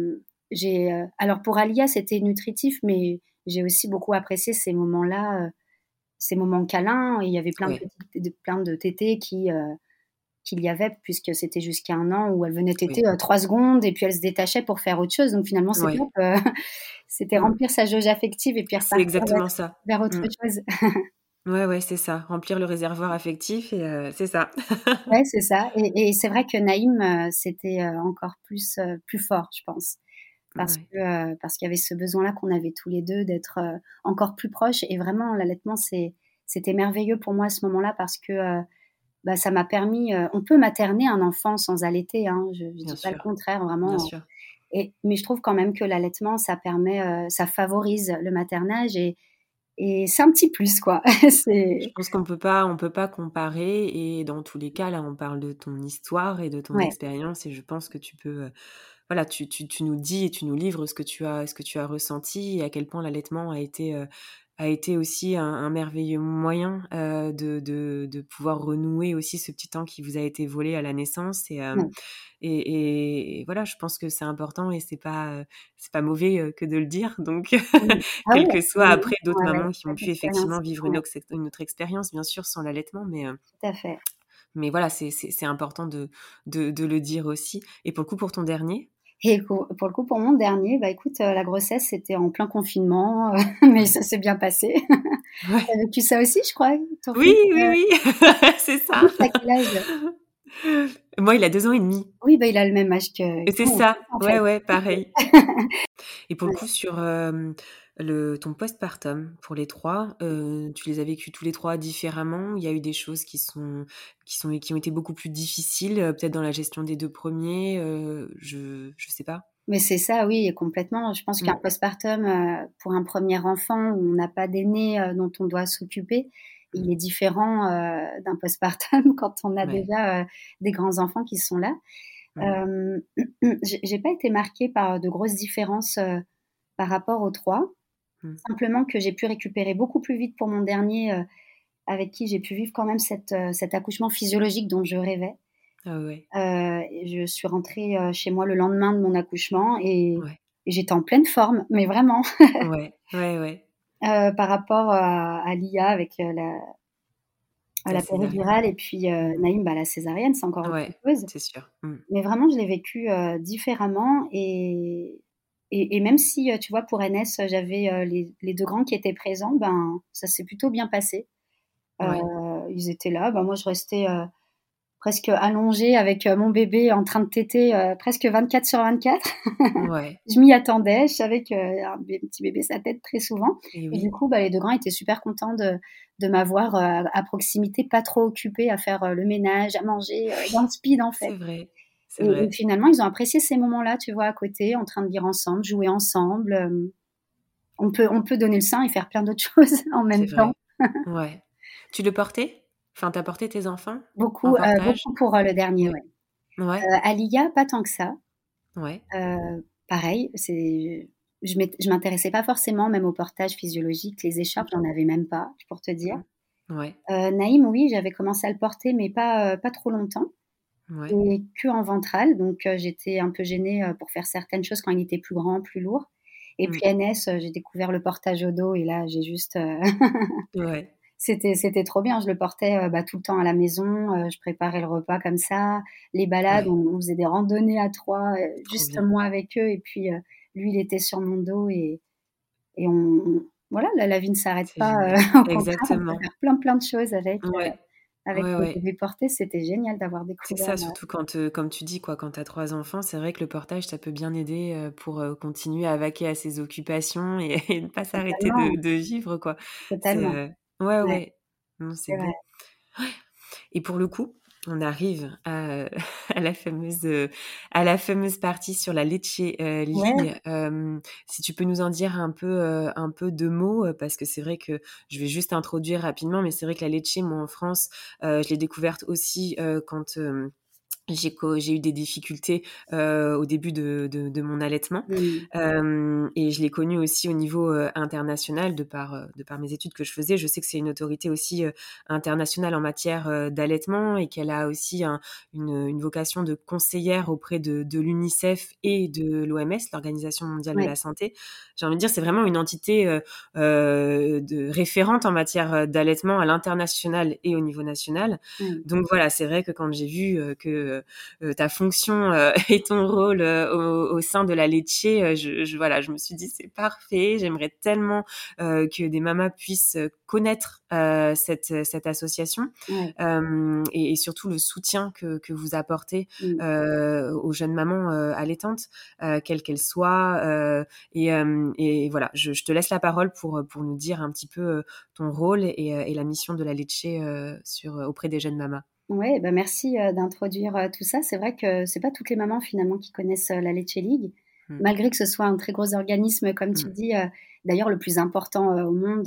alors pour Alia, c'était nutritif, mais j'ai aussi beaucoup apprécié ces moments-là, ces moments câlins et il y avait ouais, plein de tétés qu'il y avait puisque c'était jusqu'à 1 an où elle venait téter, oui, 3 secondes et puis elle se détachait pour faire autre chose donc finalement c'est ouais. top, c'était Mmh. remplir sa jauge affective et puis C'est repartir exactement ça. vers autre Mmh. chose. Ouais, ouais, c'est ça, remplir le réservoir affectif et c'est ça. Ouais, c'est ça et c'est vrai que Naïm, c'était, encore plus fort, je pense. Ouais, Parce qu'il y avait ce besoin-là qu'on avait tous les 2 d'être, encore plus proches et vraiment l'allaitement c'était merveilleux pour moi à ce moment-là parce que, bah, ça m'a permis, on peut materner un enfant sans allaiter, hein, je bien dis pas le sûr, contraire bien vraiment, sûr. mais je trouve quand même que l'allaitement ça favorise le maternage et c'est un petit plus quoi. Je C'est pense on peut pas comparer et dans tous les cas, là, on parle de ton histoire et de ton ouais, expérience et je pense que tu peux, voilà, tu nous dis et tu nous livres ce que tu as ressenti et à quel point l'allaitement a été aussi un merveilleux moyen, de pouvoir renouer aussi ce petit temps qui vous a été volé à la naissance ouais. et voilà, je pense que c'est important et c'est pas mauvais, que de le dire donc Mmh. Ah quel oui, que soit absolument. après d'autres Ouais, ouais, mamans qui ont cette pu expérience. effectivement vivre Ouais, une autre expérience bien sûr sans l'allaitement tout à fait. mais voilà, c'est important de le dire aussi et pour le coup pour ton dernier? Et pour le coup, pour mon dernier, bah, écoute, la grossesse, c'était en plein confinement, mais Ouais. ça s'est bien passé. Tu as Ouais. vécu ça aussi, je crois? Ton Oui, fils, oui, oui, c'est ton ça. fils, il a quel âge? Moi, il a 2 ans et demi. Oui, bah, il a le même âge que C'est nous, ça, en ouais, fait. ouais, pareil. Et pour le Ouais. coup sur, le ton postpartum pour les 3, tu les as vécus tous les 3 différemment? Il y a eu des choses qui ont été beaucoup plus difficiles, peut-être dans la gestion des 2 premiers je sais pas? Mais c'est ça, oui, complètement. Je pense qu'un Mmh, postpartum, pour un premier enfant où on n'a pas d'aîné, dont on doit s'occuper, mmh, il est différent, d'un postpartum quand on a ouais, déjà, des grands enfants qui sont là. mmh, Hem, j'ai pas été marquée par de grosses différences, par rapport aux 3. mmh. Simplement que j'ai pu récupérer beaucoup plus vite pour mon dernier, avec qui j'ai pu vivre quand même cet accouchement physiologique dont je rêvais. Ah ouais, Et je suis rentrée, chez moi le lendemain de mon accouchement ouais, et j'étais en pleine forme, mais vraiment, ouais, ouais, ouais, par rapport à Lia avec, la la césarienne. péridurale et puis, Mmh. Naïm, bah, la césarienne, c'est encore autre Ouais, chose. c'est sûr. Mmh. Mais vraiment, je l'ai vécu, différemment et même si, tu vois, pour Enes, j'avais, les 2 grands qui étaient présents, ben, ça s'est plutôt bien passé. Ouais, Ils étaient là, bah, moi je restais, presque allongée avec, mon bébé en train de téter, presque 24/24. ouais Je m'y attendais, je savais qu'un petit bébé ça tète très souvent et et du oui, coup, bah, les 2 grands étaient super contents de m'avoir, à proximité, pas trop occupée à faire, le ménage, à manger, dans le speed en fait c'est vrai, c'est et vrai. finalement ils ont apprécié ces moments-là, tu vois, à côté, en train de lire ensemble, jouer ensemble, on peut donner le sein et faire plein d'autres choses en C'est même temps. vrai. Ouais. Tu le portais? Enfin, tu as porté tes enfants en Beaucoup, portage? beaucoup pour, le dernier, Ouais. ouais. Ouais, Alia, pas tant que ça. ouais. Pareil, je m'intéressais pas forcément même au portage physiologique. Les écharpes, OK. j'en avais même pas, pour te dire. Mmh. Ouais, Naïm, oui, j'avais commencé à le porter, mais pas trop longtemps ouais. et qu'en ventral, donc j'étais un peu gênée, pour faire certaines choses quand il était plus grand, plus lourd et Mmh. puis Enes, j'ai découvert le portage au dos et là, j'ai juste, Ouais, c'était trop bien. Je le portais, bah, tout le temps à la maison, je préparais le repas comme ça. Les balades, ouais, on faisait des randonnées à 3, trop juste bien. moi avec eux et puis, lui, il était sur mon dos et on voilà, la vie ne s'arrête C'est pas, génial. au contraire, on peut Exactement. faire plein, plein de choses Ouais, avec ouais, le ouais. bébé porté. C'était génial d'avoir C'est découvert, ça, surtout quand, comme tu dis, quoi, quand tu as 3 enfants, c'est vrai que le portage, ça peut bien aider, pour, continuer à vaquer à ses occupations et et ne pas s'arrêter totalement, de vivre, quoi. C'est, totalement. ouais, Ouais, ouais. Non, c'est c'est vrai. beau. Et pour le coup, on arrive à, à à la fameuse partie sur la leche, Ouais, ligne. Si tu peux nous en dire un peu 2 mots, parce que c'est vrai que je vais juste introduire rapidement, mais c'est vrai que la leche, moi, en France, je l'ai découverte aussi, quand, j'ai eu des difficultés au début de mon allaitement. Et je l'ai connu aussi au niveau international de par mes études que je faisais. Je sais que c'est une autorité aussi internationale en matière d'allaitement et qu'elle a aussi une vocation de conseillère auprès de l'UNICEF et de l'OMS, l'Organisation mondiale de la santé. J'ai envie de dire, c'est vraiment une entité de référente en matière d'allaitement à l'international et au niveau national. Donc voilà, c'est vrai que quand j'ai vu que ta fonction et ton rôle au sein de la Lecce, je me suis dit c'est parfait, j'aimerais tellement que des mamas puissent connaître cette association et surtout le soutien que vous apportez aux jeunes mamans allaitantes, quelles qu'elles soient. Et voilà, je te laisse la parole pour nous dire un petit peu ton rôle et la mission de la Lecce auprès des jeunes mamas. Oui, bah merci d'introduire tout ça. C'est vrai que c'est pas toutes les mamans finalement qui connaissent la Lecce League, malgré que ce soit un très gros organisme, comme tu dis, d'ailleurs le plus important au monde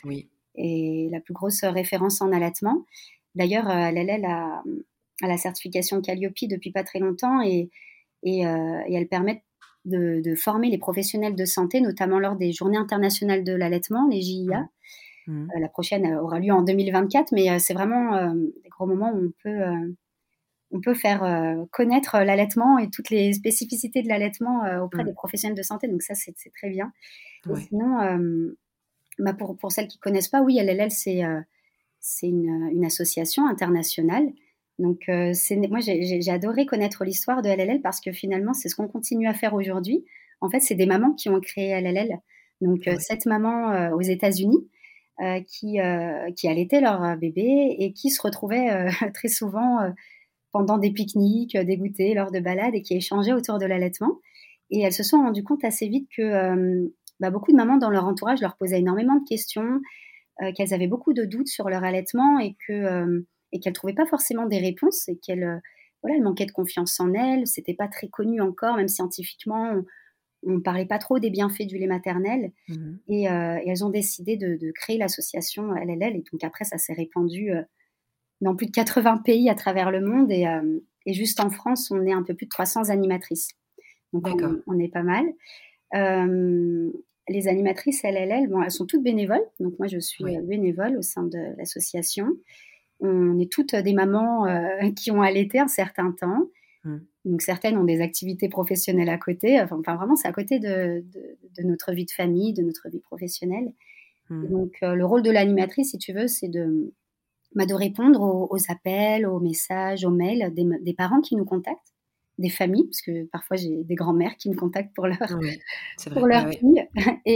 et la plus grosse référence en allaitement. D'ailleurs, LLL a la certification Calliope depuis pas très longtemps et elle permet de former les professionnels de santé, notamment lors des Journées internationales de l'allaitement, les JIA. La prochaine aura lieu en 2024, mais c'est vraiment des gros moments où on peut faire connaître l'allaitement et toutes les spécificités de l'allaitement auprès des professionnels de santé. Donc ça, c'est très bien. Et sinon, pour celles qui ne connaissent pas, oui, LLL, c'est une association internationale. Donc moi, j'ai adoré connaître l'histoire de LLL parce que finalement, c'est ce qu'on continue à faire aujourd'hui. En fait, c'est des mamans qui ont créé LLL. Donc 7 mamans aux États-Unis qui allaitaient leur bébé et qui se retrouvaient très souvent pendant des pique-niques, des goûters, lors de balades et qui échangeaient autour de l'allaitement. Et elles se sont rendues compte assez vite que beaucoup de mamans dans leur entourage leur posaient énormément de questions, qu'elles avaient beaucoup de doutes sur leur allaitement et qu'elles ne trouvaient pas forcément des réponses et qu'elles manquaient de confiance en elles. Ce n'était pas très connu encore, même scientifiquement. On ne parlait pas trop des bienfaits du lait maternel. Et elles ont décidé de créer l'association LLL. Et donc après, ça s'est répandu dans plus de 80 pays à travers le monde. Et juste en France, on est un peu plus de 300 animatrices. Donc on est pas mal. Les animatrices LLL, elles sont toutes bénévoles. Donc moi, je suis bénévole au sein de l'association. On est toutes des mamans qui ont allaité un certain temps. Donc certaines ont des activités professionnelles à côté. Enfin vraiment, c'est à côté de notre vie de famille, de notre vie professionnelle. Et donc le rôle de l'animatrice, si tu veux, c'est de répondre aux appels, aux messages, aux mails des parents qui nous contactent, des familles, parce que parfois j'ai des grands-mères qui me contactent pour leur fille.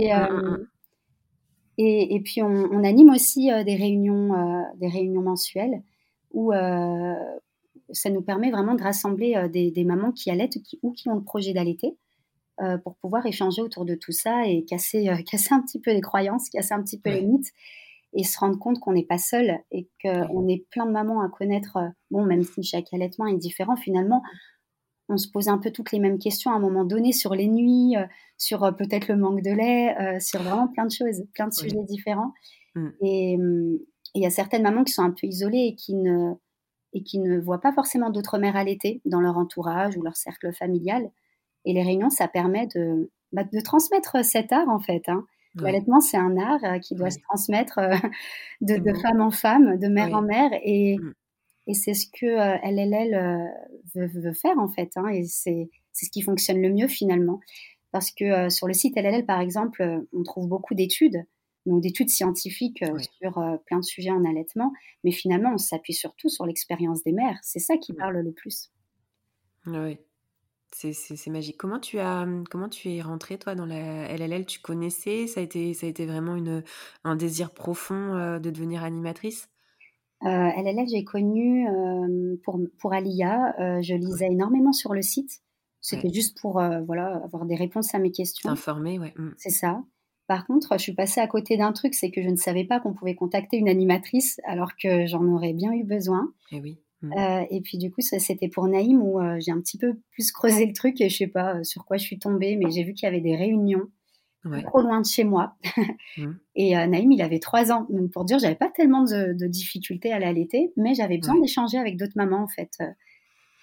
Et puis on anime aussi des réunions mensuelles où ça nous permet vraiment de rassembler des mamans qui allaitent ou qui ont le projet d'allaiter pour pouvoir échanger autour de tout ça et casser un petit peu les croyances, casser un petit peu les mythes et se rendre compte qu'on n'est pas seul et qu'on est plein de mamans à connaître. Même si chaque allaitement est différent, finalement, on se pose un peu toutes les mêmes questions à un moment donné sur les nuits, sur peut-être le manque de lait, sur vraiment plein de choses, plein de sujets différents. Et il y a certaines mamans qui sont un peu isolées et qui ne voient pas forcément d'autres mères allaiter dans leur entourage ou leur cercle familial. Et les réunions, ça permet de transmettre cet art, en fait. L'allaitement, c'est un art qui doit se transmettre de femme en femme, de mère en mère. Et c'est ce que LLL veut faire, en fait. Et c'est ce qui fonctionne le mieux, finalement. Parce que sur le site LLL, par exemple, on trouve beaucoup d'études, donc d'études scientifiques sur plein de sujets en allaitement. Mais finalement, on s'appuie surtout sur l'expérience des mères. C'est ça qui parle le plus. Oui. C'est magique. Comment tu es rentrée, toi, dans la LLL? Tu connaissais? Ça a été vraiment un désir profond de devenir animatrice? LLL, j'ai connu pour Alia. Je lisais énormément sur le site. C'était juste pour avoir des réponses à mes questions. T'informer, C'est ça. Par contre, je suis passée à côté d'un truc, c'est que je ne savais pas qu'on pouvait contacter une animatrice alors que j'en aurais bien eu besoin. Et oui. Et puis du coup, ça, c'était pour Naïm où j'ai un petit peu plus creusé le truc et je sais pas sur quoi je suis tombée, mais j'ai vu qu'il y avait des réunions pas trop loin de chez moi. Et Naïm, il avait 3 ans. Donc pour dire, j'avais pas tellement de difficultés à l'allaiter, mais j'avais besoin d'échanger avec d'autres mamans en fait.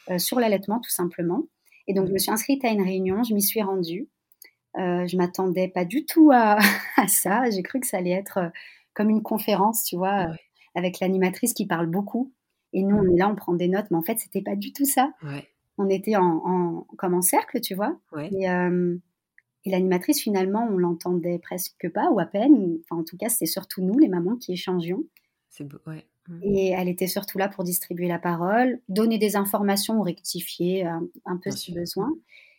sur l'allaitement tout simplement. Et donc je me suis inscrite à une réunion, je m'y suis rendue. Je m'attendais pas du tout à à ça. J'ai cru que ça allait être, comme une conférence, tu vois, Ouais. avec l'animatrice qui parle beaucoup et nous, on Mmh. est là, on prend des notes, mais en fait, c'était pas du tout ça. Ouais. On était comme en cercle, tu vois? Ouais. Et l'animatrice, finalement, on l'entendait presque pas ou à peine. Enfin, en tout cas, c'était surtout nous, les mamans, qui échangions. C'est beau. Ouais. Mmh. Et elle était surtout là pour distribuer la parole, donner des informations ou rectifier, un peu Bien si sûr. besoin.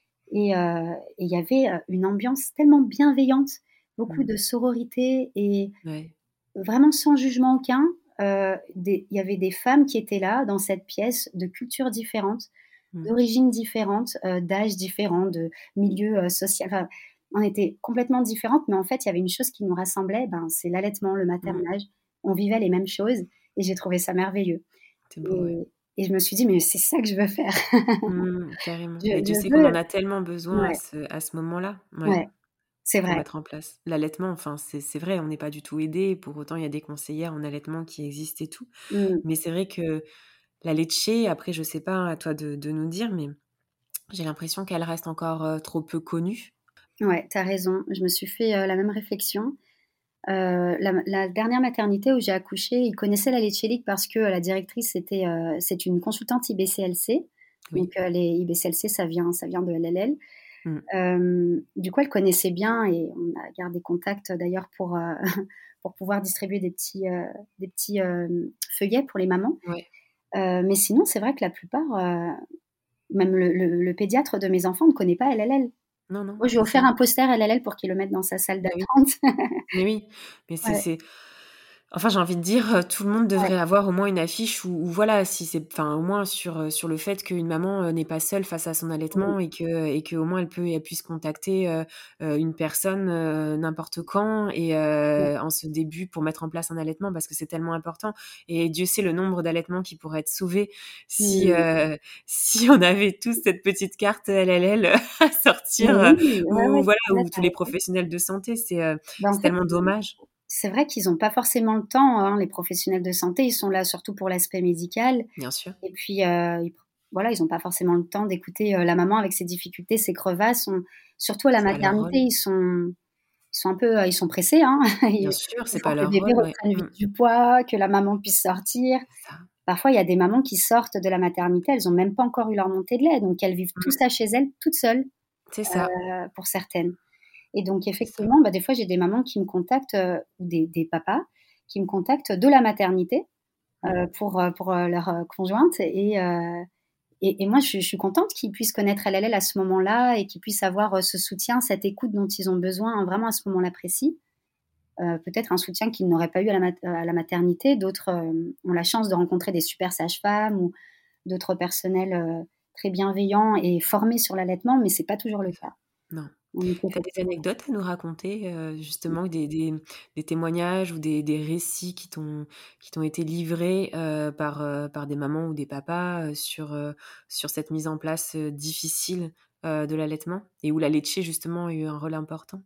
Et il y avait, une ambiance tellement bienveillante, beaucoup Mmh. de sororité et Ouais. vraiment sans jugement aucun. Il y avait des femmes qui étaient là, dans cette pièce, de cultures différentes, Mmh. d'origines différentes, d'âges différents, de milieux, social enfin, on était complètement différentes, mais en fait, il y avait une chose qui nous rassemblait, ben, c'est l'allaitement, le Mmh. maternage. On vivait les mêmes choses et j'ai trouvé ça merveilleux C'est beau, ouais. et je me suis dit: «Mais c'est ça que je veux faire». Carrément. Je Mais Dieu je sait qu'on veux en a tellement besoin Ouais, à ce moment-là. Ouais. ouais, c'est Pour vrai. mettre en place l'allaitement, enfin, c'est vrai, on n'est pas du tout aidé. Pour autant, il y a des conseillères en allaitement qui existent et tout. Mmh. Mais c'est vrai que la laitché, après, je sais pas, hein, à toi de nous dire, mais j'ai l'impression qu'elle reste encore, trop peu connue. Ouais, tu as raison. Je me suis fait, la même réflexion. La dernière maternité où j'ai accouché, ils connaissaient la Leche League parce que la directrice c'est une consultante IBCLC. Oui. Donc, les IBCLC, ça vient de LLL. Mmh. Du coup, elle connaissait bien et on a gardé contact d'ailleurs pour, pour pouvoir distribuer des petits feuillets pour les mamans. Ouais. Mais sinon, c'est vrai que la plupart, même le pédiatre de mes enfants ne connaît pas LLL. Non, non, Moi, je lui ai c'est offert ça. un poster LLL pour qu'il le mette dans sa salle Bah oui. d'attente. Mais oui, mais Ouais, c'est enfin, j'ai envie de dire, tout le monde ouais. devrait avoir au moins une affiche où voilà, si c'est enfin, au moins sur le fait qu'une maman, n'est pas seule face à son Mmh. allaitement et qu'au moins elle puisse contacter, une personne, n'importe quand et Ouais. en ce début pour mettre en place un allaitement parce que c'est tellement important et Dieu sait le nombre d'allaitements qui pourraient être sauvés si, Mmh. si on avait tous cette petite carte LLL à Mais sortir, oui, ouais, ouais, ou voilà, c'est vrai, ou tu tous as les raison. professionnels de santé. Bah, en C'est fait, tellement dommage. c'est vrai qu'ils ont pas forcément le temps, hein, les professionnels de santé. Ils sont là surtout pour l'aspect médical Bien sûr, et puis, ils ont pas forcément le temps d'écouter, la maman avec ses difficultés, ses crevasses. Surtout à la c'est pas leur maternité, rôle. ils sont un peu, ils sont pressés, hein. Bien Il sûr, il c'est faut pas que le leur bébé rôle, ouais. reprenne vite du poids, que la maman puisse sortir. C'est ça. Parfois, il y a des mamans qui sortent de la maternité, elles ont même pas encore eu leur montée de lait, donc elles vivent tout Mmh. ça chez elles, toutes seules, C'est ça, pour certaines. Et donc c'est ça. effectivement, bah, des fois, j'ai des mamans qui me contactent, ou des papas qui me contactent de la maternité, Mmh. pour leur, conjointe et moi, je suis contente qu'ils puissent connaître LLL à ce moment-là et qu'ils puissent avoir, ce soutien, cette écoute dont ils ont besoin, hein, vraiment à ce moment-là précis. Peut-être un soutien qu'ils n'auraient pas eu à la maternité. D'autres, ont la chance de rencontrer des super sages-femmes ou d'autres personnels, très bienveillants et formés sur l'allaitement, mais c'est pas toujours le C'est ça. cas. Non. Donc Tu as des effectivement. anecdotes à nous raconter, justement des témoignages ou des récits qui t'ont été livrés, par des mamans ou des papas, sur cette mise en place, difficile, de l'allaitement et où la laitché justement a eu un rôle important?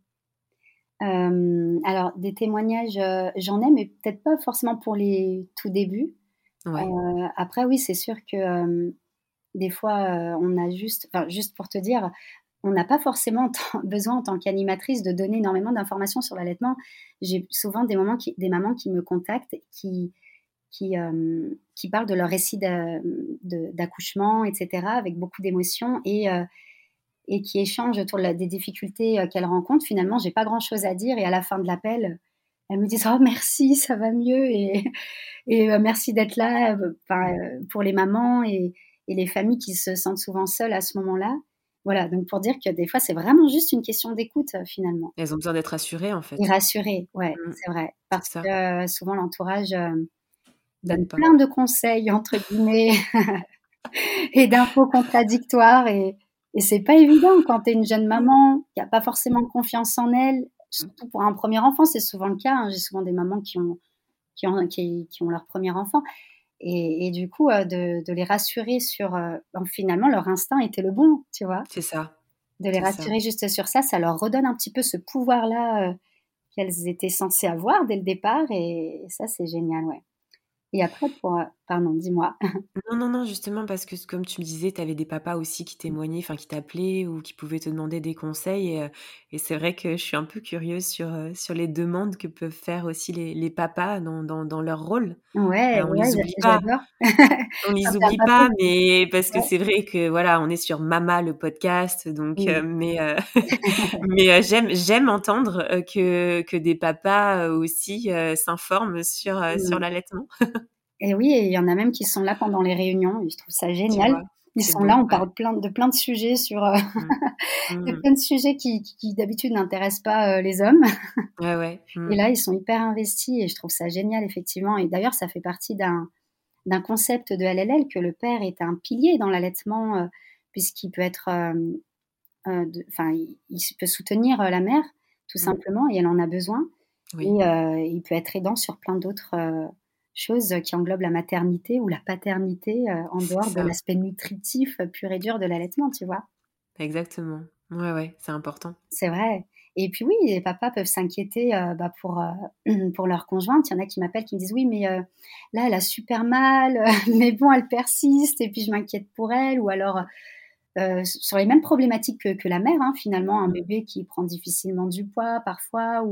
Alors des témoignages, j'en ai, mais peut-être pas forcément pour les tout débuts. Ouais. Après oui, c'est sûr que, des fois, on a juste pour te dire, on n'a pas forcément besoin en tant qu'animatrice de donner énormément d'informations sur l'allaitement. J'ai souvent des mamans qui me contactent, qui parlent de leur récit d'accouchement et cetera avec beaucoup d'émotion et qui échangent autour des difficultés, qu'elles rencontrent. Finalement, j'ai pas grand-chose à dire et à la fin de l'appel, elles me disent: «Oh merci, ça va mieux» et merci d'être là, pour les mamans et les familles qui se sentent souvent seules à ce moment-là. Voilà, donc pour dire que des fois, c'est vraiment juste une question d'écoute, finalement Elles ont besoin d'être rassurées, en et fait. rassurer, ouais, Mmh. c'est vrai. C'est Parce ça. que, souvent l'entourage, donne Donne pas. plein de «conseils» entre guillemets et d'infos contradictoires et c'est pas évident quand tu es une jeune maman qui a pas forcément confiance en elle, Mmh. surtout pour un premier enfant, c'est souvent le cas, hein. J'ai souvent des mamans qui ont leur premier enfant et du coup, de les rassurer sur, finalement leur instinct était le bon, tu vois? C'est ça, De les c'est ça. rassurer juste sur ça, ça leur redonne un petit peu ce pouvoir-là, qu'elles étaient censées avoir dès le départ et ça c'est génial, ouais. Et après pardon, dis-moi. Non, non, non, justement parce que comme tu me disais, tu avais des papas aussi qui témoignaient, enfin qui t'appelaient ou qui pouvaient te demander des conseils et c'est vrai que je suis un peu curieuse sur les demandes que peuvent faire aussi les papas dans leur rôle. Ouais, On ouais, les oublie pas. j'adore. On Quand les tu un oublie papa pas, qui mais parce que ouais, c'est vrai que voilà, on est sur Mama le podcast, donc mmh. mais j'aime entendre que des papas aussi s'informent sur Mmh. l'allaitement. Et oui, et il y en a même qui sont là pendant les réunions et je trouve ça Tu génial. vois, Ils c'est sont là, beau, on ouais. parle de plein de sujets sur, Mmh. il y a Mmh. plein de sujets qui d'habitude n'intéressent pas, les hommes Ouais, ouais. et Mmh. là, ils sont hyper investis et je trouve ça génial effectivement et d'ailleurs, ça fait partie d'un concept de LLL que le père est un pilier dans l'allaitement, puisqu'il peut être, de enfin, il peut soutenir, la mère tout Mmh. simplement et elle en a besoin Oui, et il peut être aidant sur plein d'autres, choses qui englobent la maternité ou la paternité, en c'est dehors de ça, l'aspect nutritif, pur et dur de l'allaitement, tu vois? exactement. Ouais, ouais, c'est important. C'est vrai et puis oui, les papas peuvent s'inquiéter, pour leur conjointe. Il y en a qui m'appellent, qui me disent: «Oui, mais là, elle a super mal, mais bon, elle persiste et puis je m'inquiète pour elle» ou alors, sur les mêmes problématiques que la mère, hein, finalement, un Mmh. bébé qui prend difficilement du poids parfois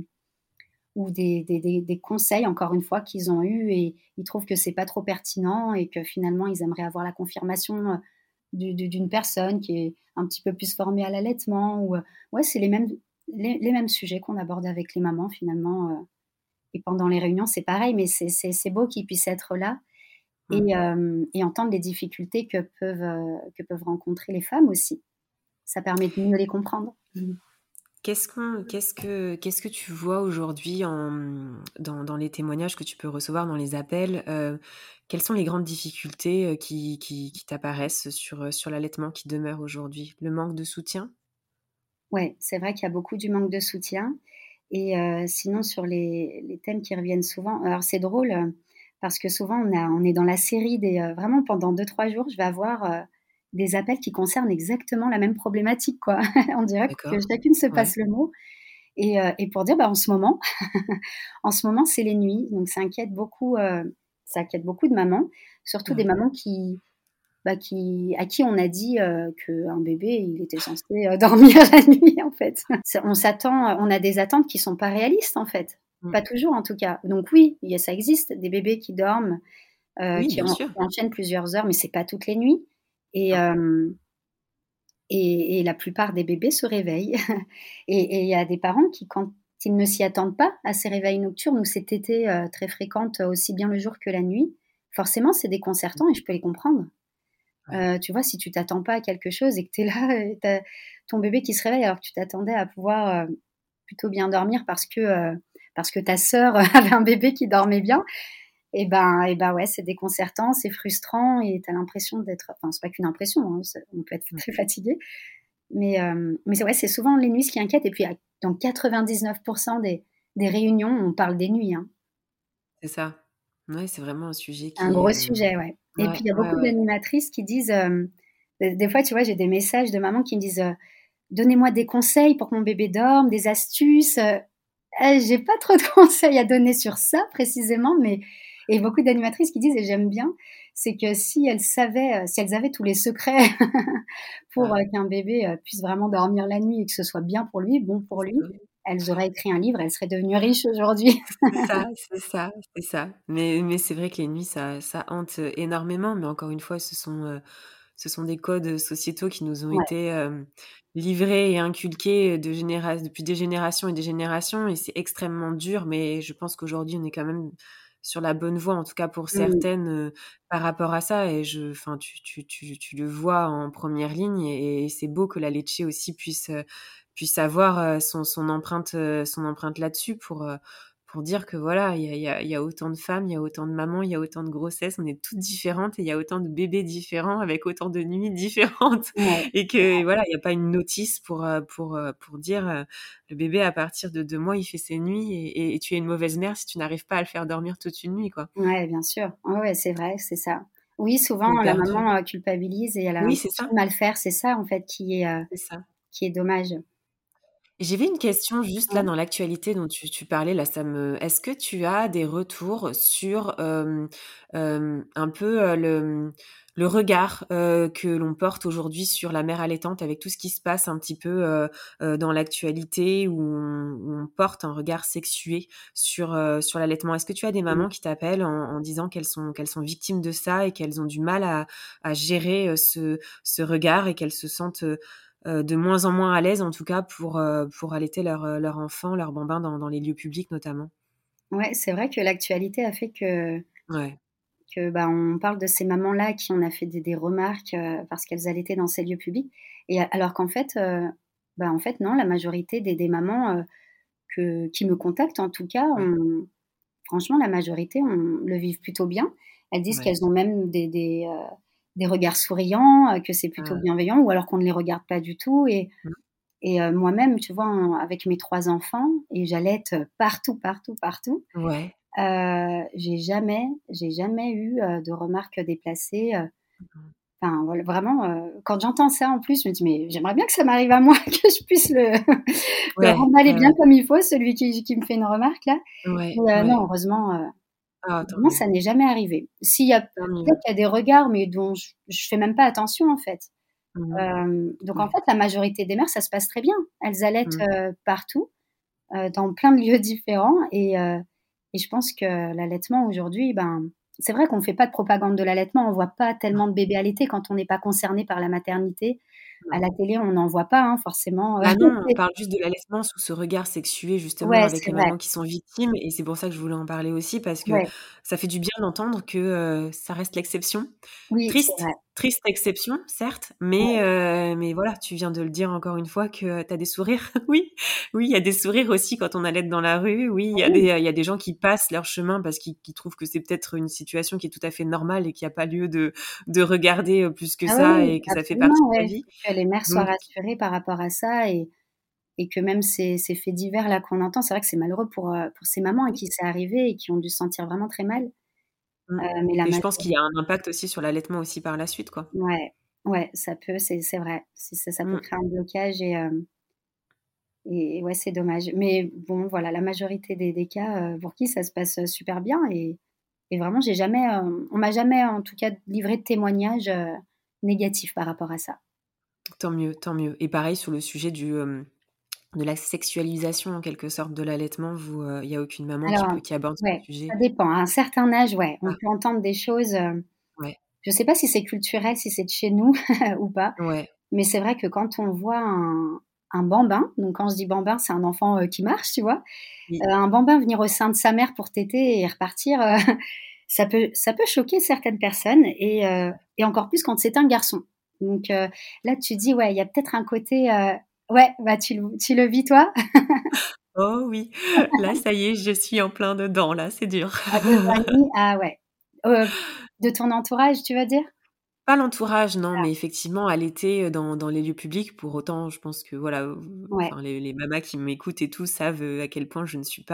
ou des conseils encore une fois qu'ils ont eus et ils trouvent que c'est pas trop pertinent et que finalement ils aimeraient avoir la confirmation, d'une personne qui est un petit peu plus formée à l'allaitement ou, ouais, c'est les mêmes sujets qu'on aborde avec les mamans finalement, et pendant les réunions, c'est pareil, mais c'est beau qu'ils puissent être là Mmh. et entendre les difficultés que peuvent rencontrer les femmes aussi. Ça permet de mieux les comprendre. Mmh. Qu'est-ce que tu vois aujourd'hui dans les témoignages que tu peux recevoir, dans les appels? Quelles sont les grandes difficultés, qui t'apparaissent sur l'allaitement qui demeurent aujourd'hui? Le manque de soutien? Ouais, c'est vrai qu'il y a beaucoup du manque de soutien et sinon sur les thèmes qui reviennent souvent alors c'est drôle, parce que souvent on est dans la série des, vraiment pendant 2 3 jours, je vais avoir, des appels qui concernent exactement la même problématique, quoi. On dirait que D'accord. chacune se Ouais. passe le mot et pour dire, bah, en ce moment en ce moment, c'est les nuits, donc ça inquiète beaucoup de mamans, surtout des Ouais. mamans à qui on a dit, qu'un bébé, il était censé, dormir la nuit, en fait. On a des attentes qui sont pas réalistes, en fait. Mmh. Pas toujours, en tout cas. Donc oui, ça existe, des bébés qui dorment, Oui, bien sûr. qui enchaînent plusieurs heures, mais c'est pas toutes les nuits et Non. hem et la plupart des bébés se réveillent et il y a des parents qui, quand ils ne s'y attendent pas à ces réveils nocturnes où c'est été, très fréquente, aussi bien le jour que la nuit, forcément, c'est déconcertant et je peux les comprendre. Ouais. Tu vois, si tu t'attends pas à quelque chose et que tu es là et tu ton bébé qui se réveille alors que tu t'attendais à pouvoir, plutôt bien dormir parce que ta sœur avait un bébé qui dormait bien et ben, ouais, c'est déconcertant, c'est frustrant et tu as l'impression d'être enfin, c'est pas qu'une impression, hein, on peut être Mmh. très fatigué, mais c'est ouais, c'est souvent les nuits ce qui inquiète et puis dans 99 des réunions, on parle des nuits, hein. C'est ça. Ouais, c'est vraiment un sujet C'est un qui est, gros sujet, ouais et puis ouais, il y a ouais, beaucoup ouais. d'animatrices qui disent, des fois, tu vois, j'ai des messages de mamans qui me disent, «Donnez-moi des conseils pour que mon bébé dorme, des astuces», j'ai pas trop de conseils à donner sur ça précisément, mais et beaucoup d'animatrices qui disent et j'aime bien, c'est que si elles avaient tous les secrets pour, Ah, qu'un bébé, puisse vraiment dormir la nuit et que ce soit bien pour lui, bon c'est pour lui, ça. elles auraient écrit un livre, elles seraient devenues riches aujourd'hui. C'est ça, c'est ça, c'est ça. Mais c'est vrai que les nuits, ça hante, énormément, mais encore une fois, ce sont des codes, sociétaux qui nous ont Ouais, été, livrés et inculqués depuis des générations et des générations et c'est extrêmement dur, mais je pense qu'aujourd'hui, on est quand même sur la bonne voie, en tout cas pour mmh, certaines, par rapport à ça et enfin, tu le vois en première ligne et c'est beau que la laitché aussi puisse avoir, son empreinte là-dessus pour dire que voilà, il y a autant de femmes, il y a autant de mamans, il y a autant de grossesses, on est toutes différentes et il y a autant de bébés différents avec autant de nuits différentes ouais. et que voilà, il y a pas une notice pour dire, «Le bébé à partir de 2 mois, il fait ses nuits et tu es une mauvaise mère si tu n'arrives pas à le faire dormir toute une nuit», quoi. Ouais, bien sûr. Ouais, ouais, c'est vrai, c'est ça. Oui, souvent C'est la hyper dur. maman, culpabilise et elle a Oui, c'est l'impression ça, de mal faire. C'est ça, en fait, c'est ça. qui est dommage. J'avais une question juste là Ouais. dans l'actualité dont tu parlais là, est-ce que tu as des retours sur, un peu, le regard, que l'on porte aujourd'hui sur la mère allaitante avec tout ce qui se passe un petit peu, dans l'actualité où on porte un regard sexué sur l'allaitement? Est-ce que tu as des Mmh. mamans qui t'appellent en disant qu'elles sont victimes de ça et qu'elles ont du mal à gérer, ce regard et qu'elles se sentent, de moins en moins à l'aise, en tout cas, pour allaiter leur enfant, leur bambin dans les lieux publics notamment. Ouais, c'est vrai que l'actualité a fait Ouais, bah, on parle de ces mamans-là qui on a fait des remarques, parce qu'elles allaitaient dans ces lieux publics et alors qu'en fait, bah, en fait non, la majorité des mamans, qui me contactent en tout cas, ouais, franchement la majorité, on le vivent plutôt bien. Elles disent ouais. qu'elles ont même des regards souriants, que c'est plutôt Ah, bienveillant ou alors qu'on ne les regarde pas du tout mmh, moi-même, tu vois, avec mes 3 enfants et j'allaite partout, partout, partout. ouais. J'ai jamais eu, de remarques déplacées, Mmh. enfin voilà, vraiment, quand j'entends ça en plus, je me dis: «Mais j'aimerais bien que ça m'arrive à moi, que je puisse le le Ouais, remballer ouais, bien ouais. comme il faut, celui qui me fait une remarque là». Ouais, Mais ouais. non, heureusement, Ah, tant heureusement mieux, ça n'est jamais arrivé. S'il y a tant peut-être mieux. qu'il y a des regards, mais dont je fais même pas attention en fait. Mmh. Donc en Ouais. fait, la majorité des mères, ça se passe très bien. Elles allaitent, Mmh. partout, dans plein de lieux différents et je pense que l'allaitement aujourd'hui, ben, c'est vrai qu'on fait pas de propagande de l'allaitement, on voit pas Non, tellement de bébés allaités quand on n'est pas concerné par la maternité. À non. la télé, on n'en voit pas, hein, forcément, Bah non, on c'est parle juste de l'allaitement sous ce regard sexué justement ouais, avec c'est les vrai. mamans qui sont victimes et c'est pour ça que je voulais en parler aussi parce que Ouais, ça fait du bien d'entendre que, ça reste l'exception. oui, c'est Triste, vrai. triste exception certes, Ouais. mais voilà, tu viens de le dire encore une fois que tu as des sourires. Oui, oui, il y a des sourires aussi quand on allaite dans la rue. Oui, Oui, il y a des gens qui passent leur chemin parce qu'ils trouvent que c'est peut-être une situation qui est tout à fait normale et qu'il y a pas lieu de regarder, plus que ah oui, ça oui, et que ça fait partie absolument, de ta ouais. Il vie. faut que les mères soient Donc rassurées par rapport à ça et que même ces faits divers là qu'on entend, c'est vrai que c'est malheureux pour ces mamans à oui. qui c'est arrivé et qui ont dû se sentir vraiment très mal. Mmh. Mais la Et je pense majorité qu'il y a un impact aussi sur l'allaitement aussi par la suite, quoi. ouais, ouais, ça peut, c'est vrai. Si ça peut Mmh. créer un blocage et ouais, c'est dommage. Mais bon, voilà, la majorité des cas, pour qui ça se passe, super bien et vraiment on m'a jamais en tout cas livré de témoignages, négatifs par rapport à ça. Tant mieux, tant mieux. Et pareil sur le sujet de la sexualisation en quelque sorte de l'allaitement, il y a aucune maman Alors, qui aborde ce ouais, ça sujet? dépend. À un certain âge, ouais, on Ah, peut entendre des choses, ouais, je sais pas si c'est culturel, si c'est de chez nous ou pas, ouais, mais c'est vrai que quand on voit un bambin, donc quand je dis bambin, c'est un enfant, qui marche, tu vois? oui. Un bambin venir au sein de sa mère pour téter et repartir, ça peut choquer certaines personnes et encore plus quand c'est un garçon. Donc là, tu dis: «Ouais, il y a peut-être un côté, ouais, bah, tu le vis toi?» Oh oui, là ça y est, je suis en plein dedans là, c'est dur. À 2 ans et demi? Ah ouais. Heu, de ton entourage, tu veux dire? Pas l'entourage, non, Ah, mais effectivement allaiter, dans les lieux publics. Pour autant, je pense que voilà, ouais. enfin les mamas qui m'écoutent et tout savent, à quel point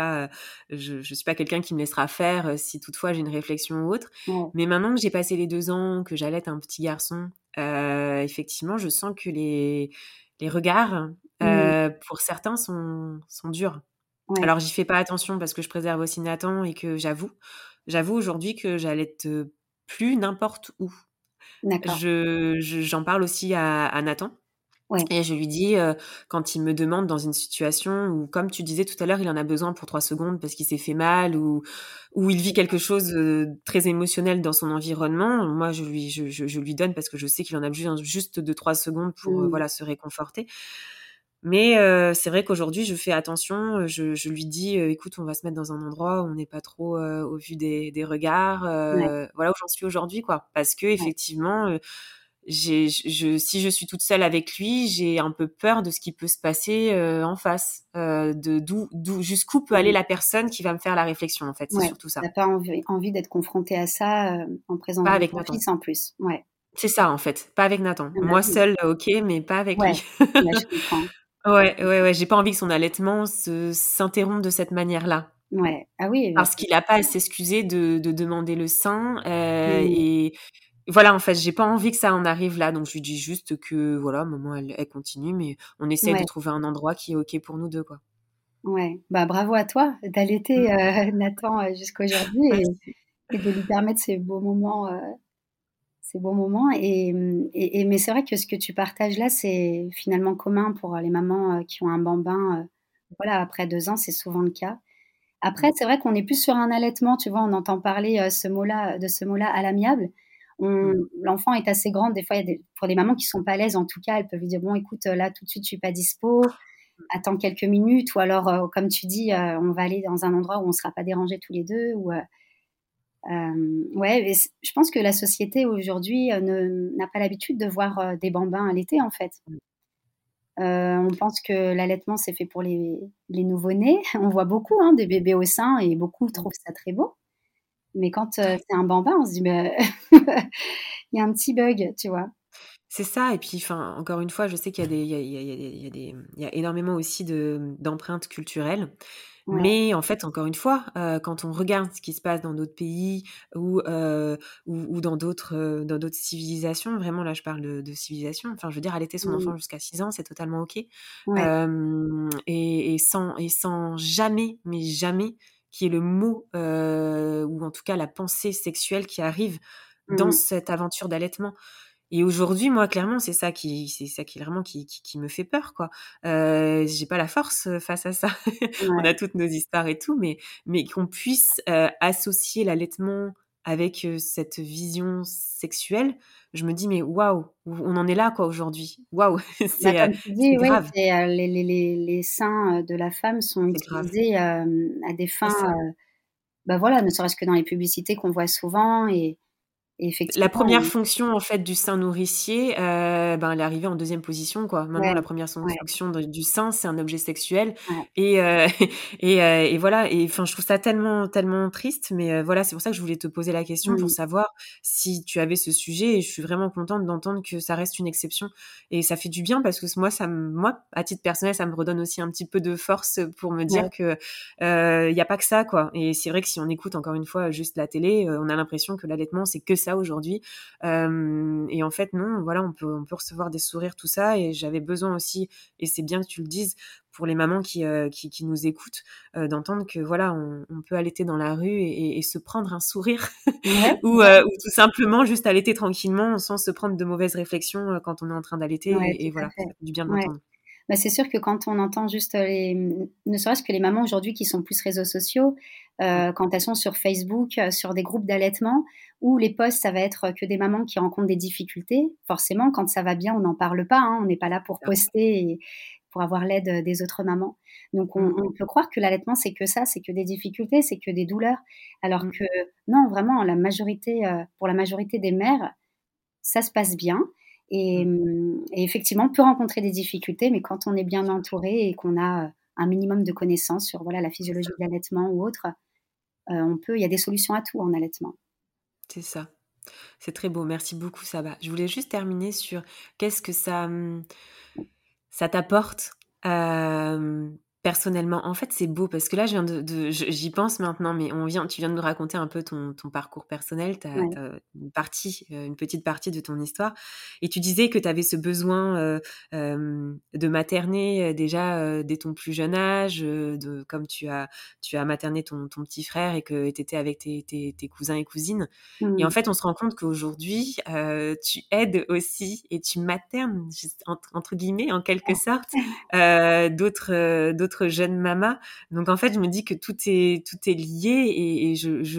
je suis pas quelqu'un qui me laissera faire, si toutefois j'ai une réflexion ou autre. Ouais. Mais maintenant que j'ai passé les 2 ans, que j'allaite un petit garçon, effectivement, je sens que les regards, Mmh. pour certains sont durs. Ouais, Alors j'y fais pas attention parce que je préserve aussi Nathan et que j'avoue aujourd'hui que j'allaite, plus n'importe où. d'accord. J'en parle aussi à Nathan Ouais. et je lui dis, quand il me demande dans une situation où, comme tu disais tout à l'heure, il en a besoin pour 3 secondes parce qu'il s'est fait mal ou il vit quelque chose, très émotionnel dans son environnement, moi je lui donne parce que je sais qu'il en a besoin juste de 3 secondes pour, Mmh. voilà, se réconforter. Mais c'est vrai qu'aujourd'hui, je fais attention, je lui dis: «Écoute, on va se mettre dans un endroit où on n'est pas trop, au vu des regards», Ouais, voilà où j'en suis aujourd'hui, quoi. Parce ouais. qu'effectivement, si je suis toute seule avec lui, j'ai un peu peur de ce qui peut se passer, en face, de d'où jusqu'où peut aller Mmh. la personne qui va me faire la réflexion, en fait, c'est Ouais. surtout Tu ça. as pas envie d'être confrontée à ça, en présence Pas de avec ton Nathan. fils en plus. Ouais. C'est ça, en fait, pas avec Nathan. Ah bah Moi oui. seule, OK, mais pas avec Ouais. lui. Bah, je comprends. Ouais, ouais, ouais, j'ai pas envie que son allaitement s'interrompe de cette manière-là. Ouais. Ah oui, bah, Parce qu'il a pas à s'excuser de demander le sein, mmh. voilà, en fait, j'ai pas envie que ça en arrive là, donc je lui dis juste que voilà, maman, elle continue, mais on essaye de Ouais, trouver un endroit qui est OK pour nous 2, quoi. ouais. Bah, bravo à toi Mmh. d'allaiter, Nathan, jusqu'à aujourd'hui Merci. et de lui permettre ces beaux moments et mais c'est vrai que ce que tu partages là, c'est finalement commun pour, les mamans, qui ont un bambin, voilà, après 2 ans, c'est souvent le cas. Après, Mmh. c'est vrai qu'on est plus sur un allaitement, tu vois? On entend parler, ce mot-là à l'amiable. On Mmh. L'enfant est assez grande, des fois, il y a des pour des mamans qui sont pas à l'aise, en tout cas, elles peuvent lui dire: «Bon, écoute, là, tout de suite, je suis pas dispo, attends quelques minutes» ou alors, comme tu dis, «On va aller dans un endroit où on sera pas dérangés tous les 2 ou ouais et je pense que la société aujourd'hui, ne n'a pas l'habitude de voir, des bambins allaiter, en fait. Mmh. On pense que l'allaitement, c'est fait pour les nouveau-nés. On voit beaucoup, hein, des bébés au sein et beaucoup Mmh. trouvent ça très beau. Mais quand, c'est un bambin, on se dit: «Mais il y a un petit bug», tu vois? C'est ça et puis enfin, encore une fois, je sais qu'il y a des il y a énormément aussi d'empreintes culturelles. Ouais. Mais en fait, encore une fois, quand on regarde ce qui se passe dans d'autres pays ou dans d'autres civilisations, vraiment là, je parle de civilisation, enfin, je veux dire allaiter son Mmh. enfant jusqu'à 6 ans, c'est totalement OK. Ouais. Hem et sans jamais, mais jamais qu'il y ait le mot, ou en tout cas la pensée sexuelle qui arrive dans Mmh. cette aventure d'allaitement. Et aujourd'hui, moi, clairement, c'est ça qui vraiment qui me fait peur, quoi. J'ai pas la force, face à ça. On Ouais. a toutes nos histoires et tout, mais qu'on puisse, associer l'allaitement avec, cette vision sexuelle, je me dis: «Mais waouh, on en est là, quoi, aujourd'hui. Waouh, Bah, c'est, heu, comme tu c'est dis, oui, grave, c'est, les seins, de la femme sont c'est grave». utilisés, à des C'est fins, ça. bah, voilà, ne serait-ce que dans les publicités qu'on voit souvent et La effectivement, première fonction, en fait, du sein nourricier, ben, elle est arrivée en deuxième position, quoi. Maintenant, ouais, la première ouais, fonction de du sein, c'est un objet sexuel ouais. et et voilà et enfin, je trouve ça tellement tellement triste, mais voilà, c'est pour ça que je voulais te poser la question pour Mmh. savoir si tu avais ce sujet et je suis vraiment contente d'entendre que ça reste une exception et ça fait du bien parce que moi, à titre personnel, ça me redonne aussi un petit peu de force, pour me Ouais, dire que, il y a pas que ça, quoi et c'est vrai que si on écoute encore une fois juste la télé, on a l'impression que l'allaitement, c'est que ça aujourd'hui. Et en fait, non, voilà, on peut recevoir des sourires, tout ça et j'avais besoin aussi et c'est bien que tu le dises, pour les mamans qui nous écoutent, d'entendre que voilà, on peut allaiter dans la rue et se prendre un sourire ouais, ou tout simplement juste allaiter tranquillement sans se prendre de mauvaises réflexions, quand on est en train d'allaiter ouais, et tout à voilà, fait. ça fait du bien de Ouais. l'entendre. Bah, c'est sûr que quand on entend juste, ne serait-ce que les mamans aujourd'hui qui sont plus réseaux sociaux, Mmh, quand elles sont sur Facebook, sur des groupes d'allaitement où les posts, ça va être que des mamans qui rencontrent des difficultés. Forcément, quand ça va bien, on n'en parle pas, hein, on n'est pas là pour c'est ça. poster et pour avoir l'aide, des autres mamans. Donc Mmh, on peut croire que l'allaitement, c'est que ça, c'est que des difficultés, c'est que des douleurs. Alors mmh, que non, vraiment pour la majorité des mères, ça se passe bien mmh. et effectivement, on peut rencontrer des difficultés, mais quand on est bien entouré et qu'on a, un minimum de connaissances sur, voilà, la C'est physiologie ça, de l'allaitement ou autre, il y a des solutions à tout en allaitement. c'est ça. C'est très beau, merci beaucoup Saba. Je voulais juste terminer sur qu'est-ce que ça t'apporte, personnellement? En fait, c'est beau parce que là, je viens j'y pense maintenant, mais tu viens de nous raconter un peu ton parcours personnel, Ouais. tu une petite partie de ton histoire et tu disais que tu avais ce besoin, de materner, déjà, dès ton plus jeune âge, comme tu as materné ton petit frère et que tu étais avec tes cousins et cousines et en Mmh. fait, on se rend compte qu'aujourd'hui, tu aides aussi et tu maternes juste entre guillemets, en quelque sorte, d'autres jeunes mamas. Donc en fait, je me dis que tout est lié et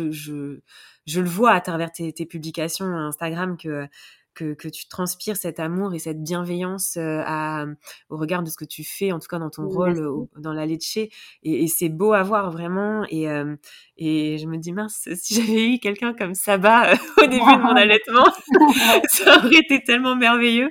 je le vois à travers tes publications Instagram que tu transpires cet amour et cette bienveillance, au regard de ce que tu fais, en tout cas dans ton rôle, Merci. dans la Lecce et c'est beau à voir vraiment et je me dis: «Mince, si j'avais eu quelqu'un comme Saba, au début de mon allaitement, Ouais. ça aurait été tellement merveilleux».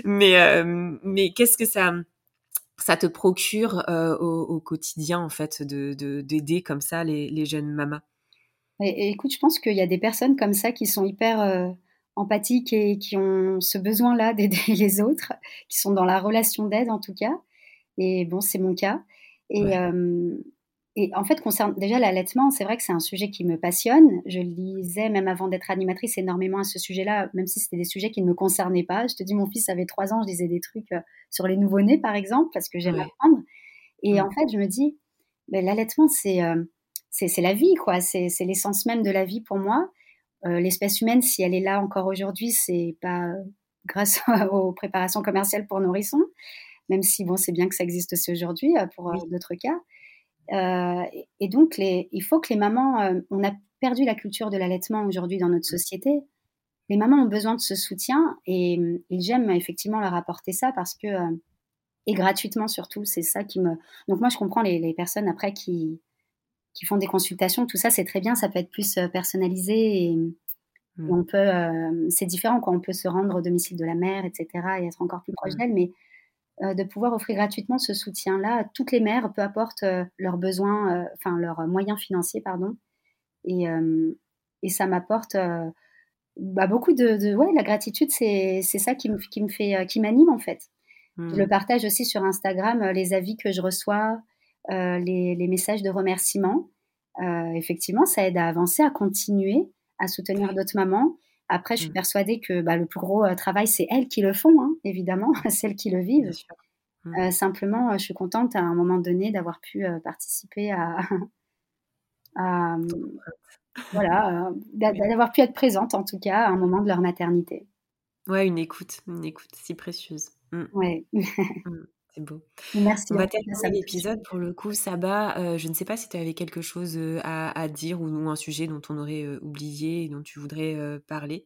Mais qu'est-ce que ça te procure, au quotidien, en fait, d'aider comme ça les jeunes mamas? Et écoute, je pense qu'il y a des personnes comme ça qui sont hyper, empathiques et qui ont ce besoin-là d'aider les autres, qui sont dans la relation d'aide en tout cas et bon, c'est mon cas et Ouais. Et en fait, concerne déjà l'allaitement, c'est vrai que c'est un sujet qui me passionne. Je lisais même avant d'être animatrice énormément à ce sujet-là, même si c'était des sujets qui ne me concernaient pas. Je te dis, mon fils avait 3 ans, je lisais des trucs sur les nouveau-nés, par exemple, parce que j'aime Ouais. apprendre. Et Mmh. en fait, je me dis, ben, l'allaitement, c'est la vie, quoi. C'est l'essence même de la vie pour moi. L'espèce humaine, si elle est là encore aujourd'hui, c'est pas grâce aux préparations commerciales pour nourrissons, même si bon, c'est bien que ça existe aussi aujourd'hui pour Oui. d'autres cas. Et donc il faut que les mamans, on a perdu la culture de l'allaitement aujourd'hui dans notre Mmh. société. Les mamans ont besoin de ce soutien et j'aime effectivement leur apporter ça parce que, et gratuitement surtout, c'est ça qui me donc moi je comprends les personnes après qui font des consultations, tout ça c'est très bien, ça peut être plus, personnalisé et Mmh. on peut, c'est différent quoi, on peut se rendre au domicile de la mère et cetera et être encore plus proche Mmh. d'elle mais de pouvoir offrir gratuitement ce soutien-là à toutes les mères, peu importe, leurs besoins, enfin leurs moyens financiers, pardon et hem et ça m'apporte, bah, beaucoup de ouais, la gratitude, c'est ça qui me fait, qui m'anime, en fait. Je le Mmh. partage aussi sur Instagram, les avis que je reçois, les messages de remerciement. Effectivement, ça aide à avancer, à continuer, à soutenir d'autres mamans. Après, je suis Mmh. persuadée que, bah, le plus gros, travail, c'est elles qui le font, hein, évidemment, celles qui le Bien vivent. sûr. Mmh. Simplement, je suis contente à un moment donné d'avoir pu, participer à à, Ton empreinte. voilà, Oui. d'avoir pu être présente en tout cas à un moment de leur maternité. Ouais, une écoute si précieuse. Mmh. Ouais. Mmh. C'est beau. On Merci en va tout cas, ça terminer me touche. l'épisode pour le coup, Saba, je ne sais pas si tu avais quelque chose, à dire ou un sujet dont on aurait, oublié et dont tu voudrais, parler?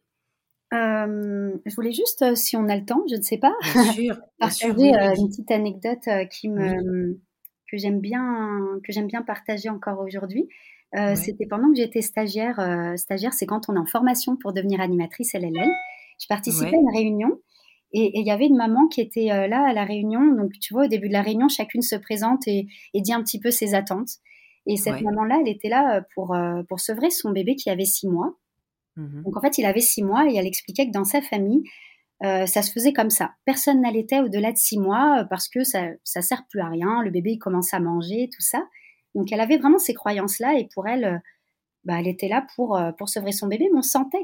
Je voulais juste, si on a le temps, je ne sais pas, Bien sûr, partager, oui, oui. une petite anecdote, Oui, que j'aime bien partager encore aujourd'hui. ouais, C'était pendant que j'étais stagiaire, stagiaire, c'est quand on est en formation pour devenir animatrice LLL. Je participais à ouais, une réunion et il y avait une maman qui était, là à la réunion. Donc tu vois, au début de la réunion, chacune se présente et dit un petit peu ses attentes et cette ouais. maman-là, elle était là, pour sevrer son bébé qui avait 6 mois. Mmh mh. Donc en fait, il avait 6 mois et elle expliquait que dans sa famille, ça se faisait comme ça. Personne n'allaitait au-delà de 6 mois, parce que ça sert plus à rien. Le bébé, il commence à manger, tout ça. Donc elle avait vraiment ces croyances-là et pour elle, bah, elle était là pour sevrer son bébé, mais on sentait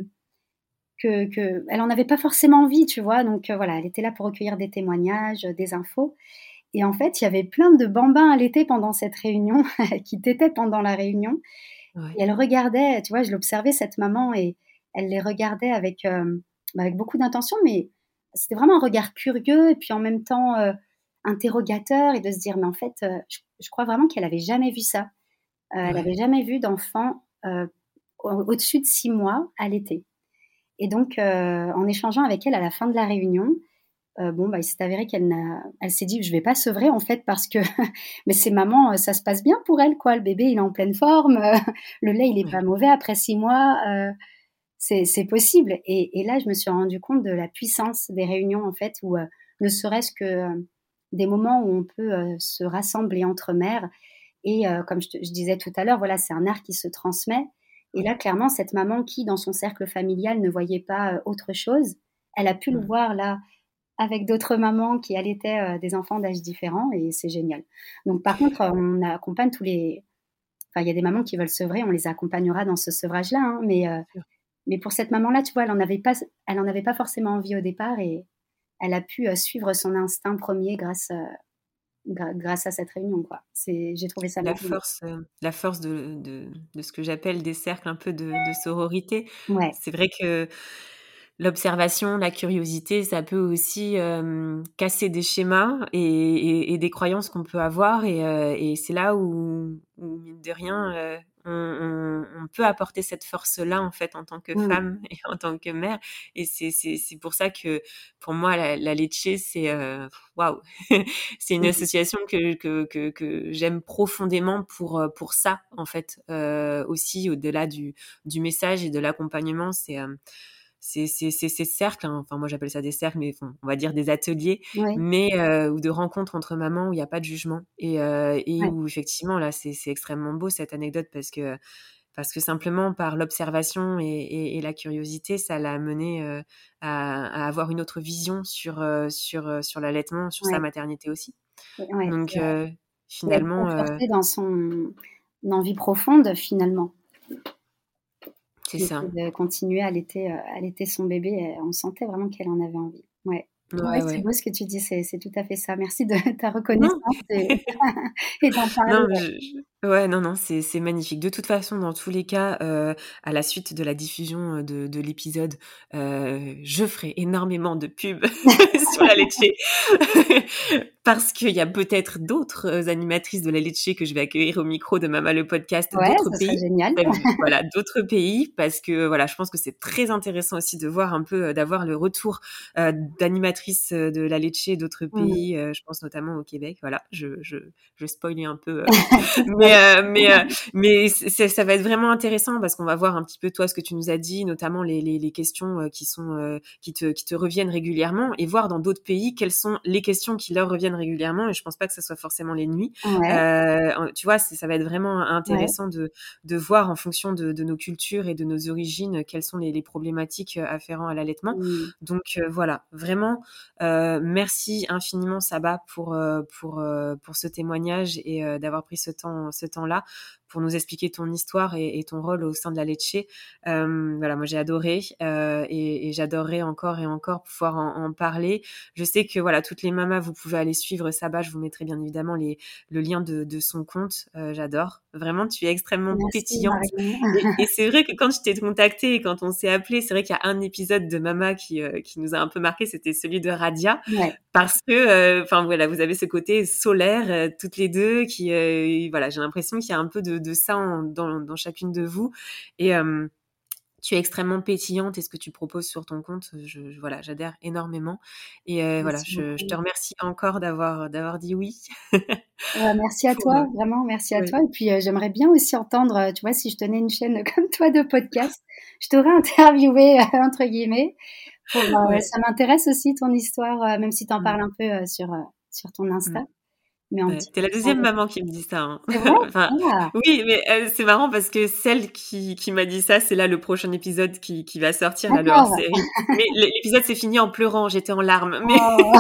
que elle en avait pas forcément envie, tu vois? Donc voilà, elle était là pour recueillir des témoignages, des infos et en fait, il y avait plein de bambins allaités pendant cette réunion qui tétaient pendant la réunion Ouais, et elle regardait, tu vois? Je l'observais cette maman et elle les regardait avec, bah, avec beaucoup d'intention, mais c'était vraiment un regard curieux et puis en même temps, interrogateur et de se dire: «Mais en fait, je crois vraiment qu'elle avait jamais vu ça». Elle ouais. avait jamais vu d'enfant, au-dessus de 6 mois allaité et donc en échangeant avec elle à la fin de la réunion, bon, bah, il s'est avéré elle s'est dit: «Je vais pas sevrer en fait parce que mais c'est maman, ça se passe bien pour elle quoi, le bébé il est en pleine forme, le lait il est pas Ouais. mauvais après 6 mois, c'est possible» et là je me suis rendu compte de la puissance des réunions en fait où, ne serait-ce que, des moments où on peut, se rassembler entre mères et comme je disais tout à l'heure, voilà, c'est un art qui se transmet et là Oui. clairement cette maman qui dans son cercle familial ne voyait pas, autre chose, elle a pu le Mmh. voir là avec d'autres mamans qui allaitaient, des enfants d'âges différents et c'est génial. Donc par contre, on accompagne tous les enfin, il y a des mamans qui veulent sevrer, on les accompagnera dans ce sevrage-là, hein, Sûr. mais pour cette maman-là, tu vois, elle en avait pas forcément envie au départ et elle a pu, suivre son instinct premier grâce à cette réunion, quoi. J'ai trouvé ça merveilleux. La force de ce que j'appelle des cercles un peu de sororité. Ouais. C'est vrai que l'observation, la curiosité, ça peut aussi, casser des schémas et des croyances qu'on peut avoir et c'est là où mine de rien, on peut apporter cette force-là, en fait, en tant que Mmh. femme et en tant que mère et c'est pour ça que, pour moi, la Leche, c'est, waouh! C'est une Mmh. association que j'aime profondément pour ça, en fait, aussi au-delà du message et de l'accompagnement. C'est ces cercles, hein, enfin moi j'appelle ça des cercles, mais bon, on va dire des ateliers, Ouais, mais ou de rencontres entre mamans où il y a pas de jugement et ouais. où effectivement là c'est extrêmement beau cette anecdote parce que simplement par l'observation et la curiosité, ça l'a amenée, à avoir une autre vision sur l'allaitement, sur sa Ouais, maternité aussi. ouais, c'est Donc vrai. finalement, confortée dans son envie profonde, finalement. c'est Qui ça. était de continuer à allaiter son bébé et on sentait vraiment qu'elle en avait envie. Ouais. Ouais, Ouais, c'est ouais. beau ce que tu dis, c'est tout à fait ça. Merci de ta Non. reconnaissance et d'en parler, Non, ouais. ouais, non, c'est magnifique. De toute façon, dans tous les cas, à la suite de la diffusion, de l'épisode, je ferai énormément de pub sur la Leche parce qu'il y a peut-être d'autres, animatrices de la Leche que je vais accueillir au micro de Mama le podcast Ouais, d'autres ça serait pays. génial. Voilà, d'autres pays parce que, voilà, je pense que c'est très intéressant aussi de voir un peu, d'avoir le retour, d'animatrices, de la Leche d'autres Mmh. pays, je pense notamment au Québec. Voilà, je spoilais un peu, C'est pas mais ça va être vraiment intéressant parce qu'on va voir un petit peu toi ce que tu nous as dit, notamment les questions qui sont qui te reviennent régulièrement et voir dans d'autres pays quelles sont les questions qui leur reviennent régulièrement. Et je pense pas que ce soit forcément les nuits. ouais, Tu vois, ça va être vraiment ouais. intéressant de voir en fonction de nos cultures et de nos origines quelles sont les problématiques afférentes à l'allaitement. Mmh. Donc voilà, vraiment merci infiniment Saba pour ce témoignage et d'avoir pris ce temps-là pour nous expliquer ton histoire et ton rôle au sein de la Leche. Voilà, moi j'ai adoré et j'adorerais encore et encore pouvoir en parler. Je sais que voilà, toutes les mamas, vous pouvez aller suivre Saba. Je vous mettrai bien évidemment le lien de son compte. J'adore. Vraiment, tu es extrêmement Merci pétillante. Marion. Et c'est vrai que quand je t'ai contactée et quand on s'est appelé, c'est vrai qu'il y a un épisode de Mama qui nous a un peu marqué, c'était celui de Radia, Ouais. parce que, enfin voilà, vous avez ce côté solaire toutes les deux, qui, voilà, j'ai l'impression qu'il y a un peu de ça dans chacune de vous. Et tu es extrêmement pétillante et ce que tu proposes sur ton compte, voilà, j'adhère énormément. Et voilà, Merci je te beaucoup. remercie encore d'avoir dit oui. Merci à Pour, toi, vraiment merci à ouais. toi et puis, j'aimerais bien aussi entendre, tu vois, si je tenais une chaîne comme toi de podcast, je t'aurais interviewé, entre guillemets pour, Ouais. ça m'intéresse aussi ton histoire, même si tu en Mmh. parles un peu, sur ton Insta, Mmh. mais en Ouais, petit tu es la en deuxième maman qui me dit ça, hein. c'est vrai? Enfin, Ah! oui, mais c'est marrant parce que celle qui m'a dit ça, c'est là le prochain épisode qui va sortir, là, le D'accord. hors-série. Mais l'épisode s'est fini en pleurant, j'étais en larmes. Mais Oh!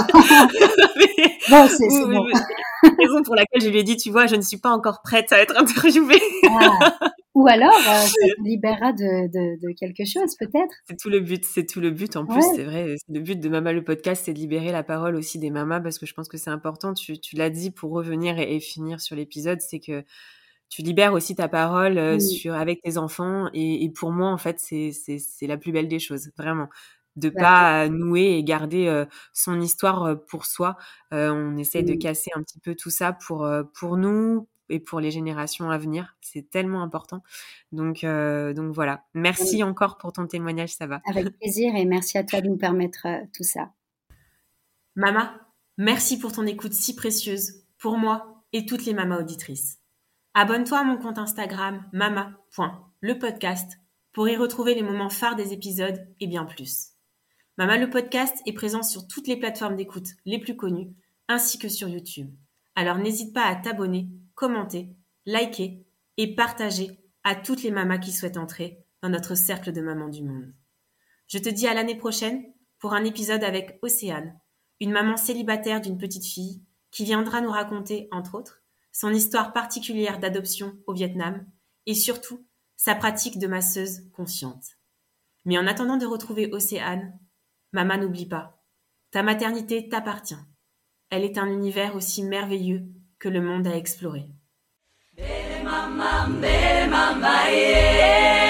mais Bon, c'est oui, bon. mais raison pour laquelle je lui ai dit: «Tu vois, je ne suis pas encore prête à être interviewée». Ah! Ou alors, ça te libérera de quelque chose peut-être? C'est tout le but, c'est tout le but. En plus, Ouais. c'est vrai, c'est le but de Mama le podcast, c'est de libérer la parole aussi des mamas parce que je pense que c'est important. Tu l'as dit pour revenir et finir sur l'épisode, c'est que tu libères aussi ta parole Mmh. sur avec tes enfants et pour moi en fait c'est la plus belle des choses, vraiment. De Bah, pas nouer et garder son histoire pour soi. On essaie de mmh. casser un petit peu tout ça pour nous et pour les générations à venir. C'est tellement important. Donc voilà. Merci encore pour ton témoignage, ça va. Avec plaisir et merci à toi de nous permettre, tout ça. Mama, merci pour ton écoute si précieuse pour moi et toutes les mamas auditrices. Abonne-toi à mon compte Instagram mama.lepodcast pour y retrouver les moments phares des épisodes et bien plus. Mama le podcast est présent sur toutes les plateformes d'écoute les plus connues ainsi que sur YouTube. Alors n'hésite pas à t'abonner, commenter, liker et partager à toutes les mamas qui souhaitent entrer dans notre cercle de mamans du monde. Je te dis à l'année prochaine pour un épisode avec Océane, une maman célibataire d'une petite fille qui viendra nous raconter, entre autres, son histoire particulière d'adoption au Vietnam et surtout sa pratique de masseuse consciente. Mais en attendant de retrouver Océane, Maman, n'oublie pas, ta maternité t'appartient. Elle est un univers aussi merveilleux que le monde à explorer. Bele mama, yeah.